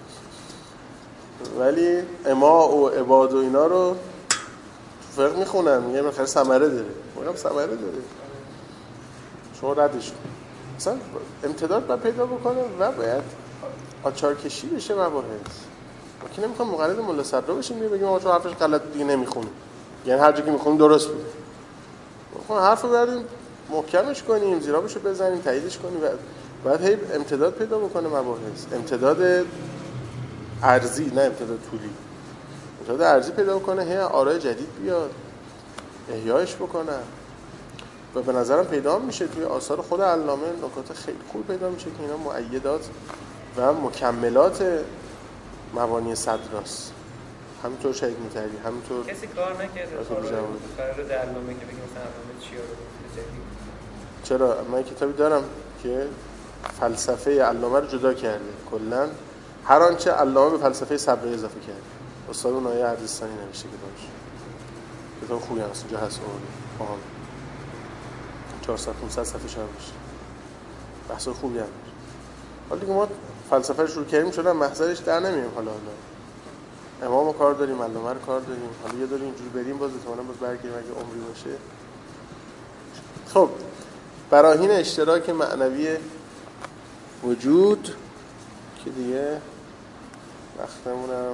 ولی اما و عباد و اینا رو تو فقه میخونن، میگم بخیر ثمره داره. میگم ثمره داره. شما ردش کن. مثلا امتداد باید پیدا بکنه و باید آچار کشی بشه مباحث. ما که نمیخوام مقلد مولا صدرا بشیم بگیم آقا چون حرفش غلط دیگه نمیخونیم. یعنی هر جا که میخونیم درست بوده. ما حرف رو بردیم محکمش کنیم، زیرابشو بزنیم، تاییدش کنیم و باید هی امتداد پیدا بکنه مباحث. امتداد ارضی نه امتداد طولی. امتداد ارضی پیدا بکنه، هی آرای جدید بیاد. احیایش بکنه. و به نظرم پیدا میشه توی آثار خود علامه نکات خیلی خوب پیدا میشه که اینا مؤیدات و مکملات مبانی صدراست. همینطور شهید مطهری، همینطور کسی کار نکرده قرار در علامه که بگیم مثلا علامه چی رو جدید. چرا من کتابی دارم که فلسفه علامه رو جدا کرده، کلا هر آنچه علامه به فلسفه صدرایی اضافه کرده. استاد نایه اردستانی نوشته کتاب خوبی هست، اونجا هست اون 400 500 صفحه شامل میشه. بحث خوبی هست. حالا دیگه ما فلسفه رو شروع کردیم شدن محضرش در نمیایم. حالا امام کار داریم، علامه رو کار داریم. حالا یه داریم اینجوری بریم باز احتمالاً باز برگردیم اگه عمری باشه. خب براهین اشتراک معنوی وجود که دیگه وقتمونم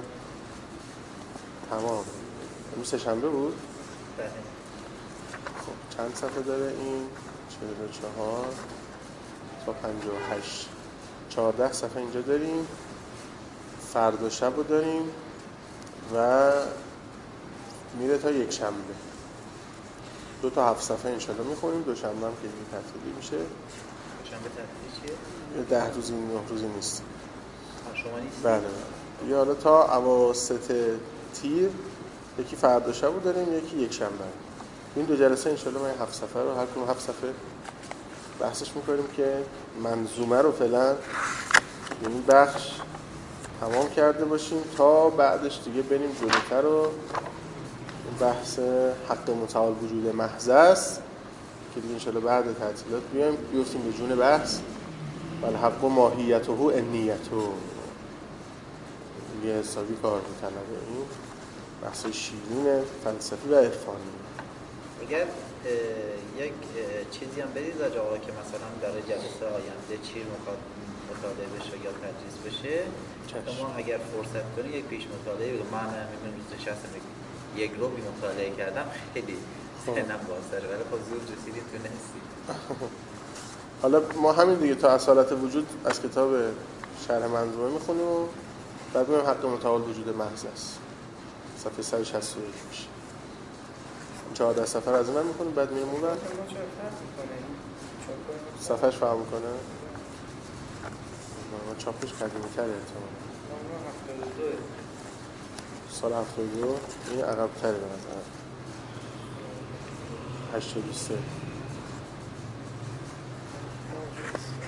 تمام. امروز سه‌شنبه بود؟ بله. خب چند صفحه داره این؟ 44 تا 58 14 صفحه اینجا داریم. فردا شب رو داریم و میره تا یک شنبه. 2 تا 7 صفحه انشالله میخونیم. دوشنبه هم که دیگه تعطیلی میشه. شنبه تعطیلی چیه؟ 10 روزی 9 روزی نیست. شما نیست؟ بله. یا حالا تا اواسط تیر یکی فردا شب رو داریم، یکی یک شنبه. این دو جلسه انشالله من 7 صفحه رو هر کدوم 7 صفحه بحثش میکنیم که منظومه رو فعلا این بخش تمام کرده باشیم تا بعدش دیگه بریم جلوتر و بحث حق متعال وجود محض است که دیگه انشالله بعد تعطیلات بیفتیم به جون بحث والحق ماهیته انیته یه حسابی کار می‌طلبه. این بحث شیرین فلسفی و عرفانی. اگر یک چیزی هم بدید راجع آقا که مثلا برای جلسه آینده چی مطالعه بشه یا تدریس بشه، ما اگر فرصت کنیم یک پیش مطالعه بگم. من می‌بینم دوست نشستم یک روبی مطالعه کردم، خیلی ذهنم بازتره ولی خب زود رسیدیم تونستیم. حالا ما همین دیگه تا اصالت وجود از کتاب شرح منظومه میخونیم و بعد میگم حق متعال وجود محض است. صفحه 161 میشه. 14 صفحه از اون میخونیم بعد میریم اون بعد صفحهش فهم میکنه. و چاپش قدیمی تره احتمالا. 72 سال 72 این عقب تره به نظر 83.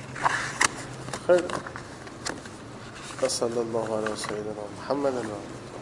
خیلی. صلی الله علیه سیدنا محمد.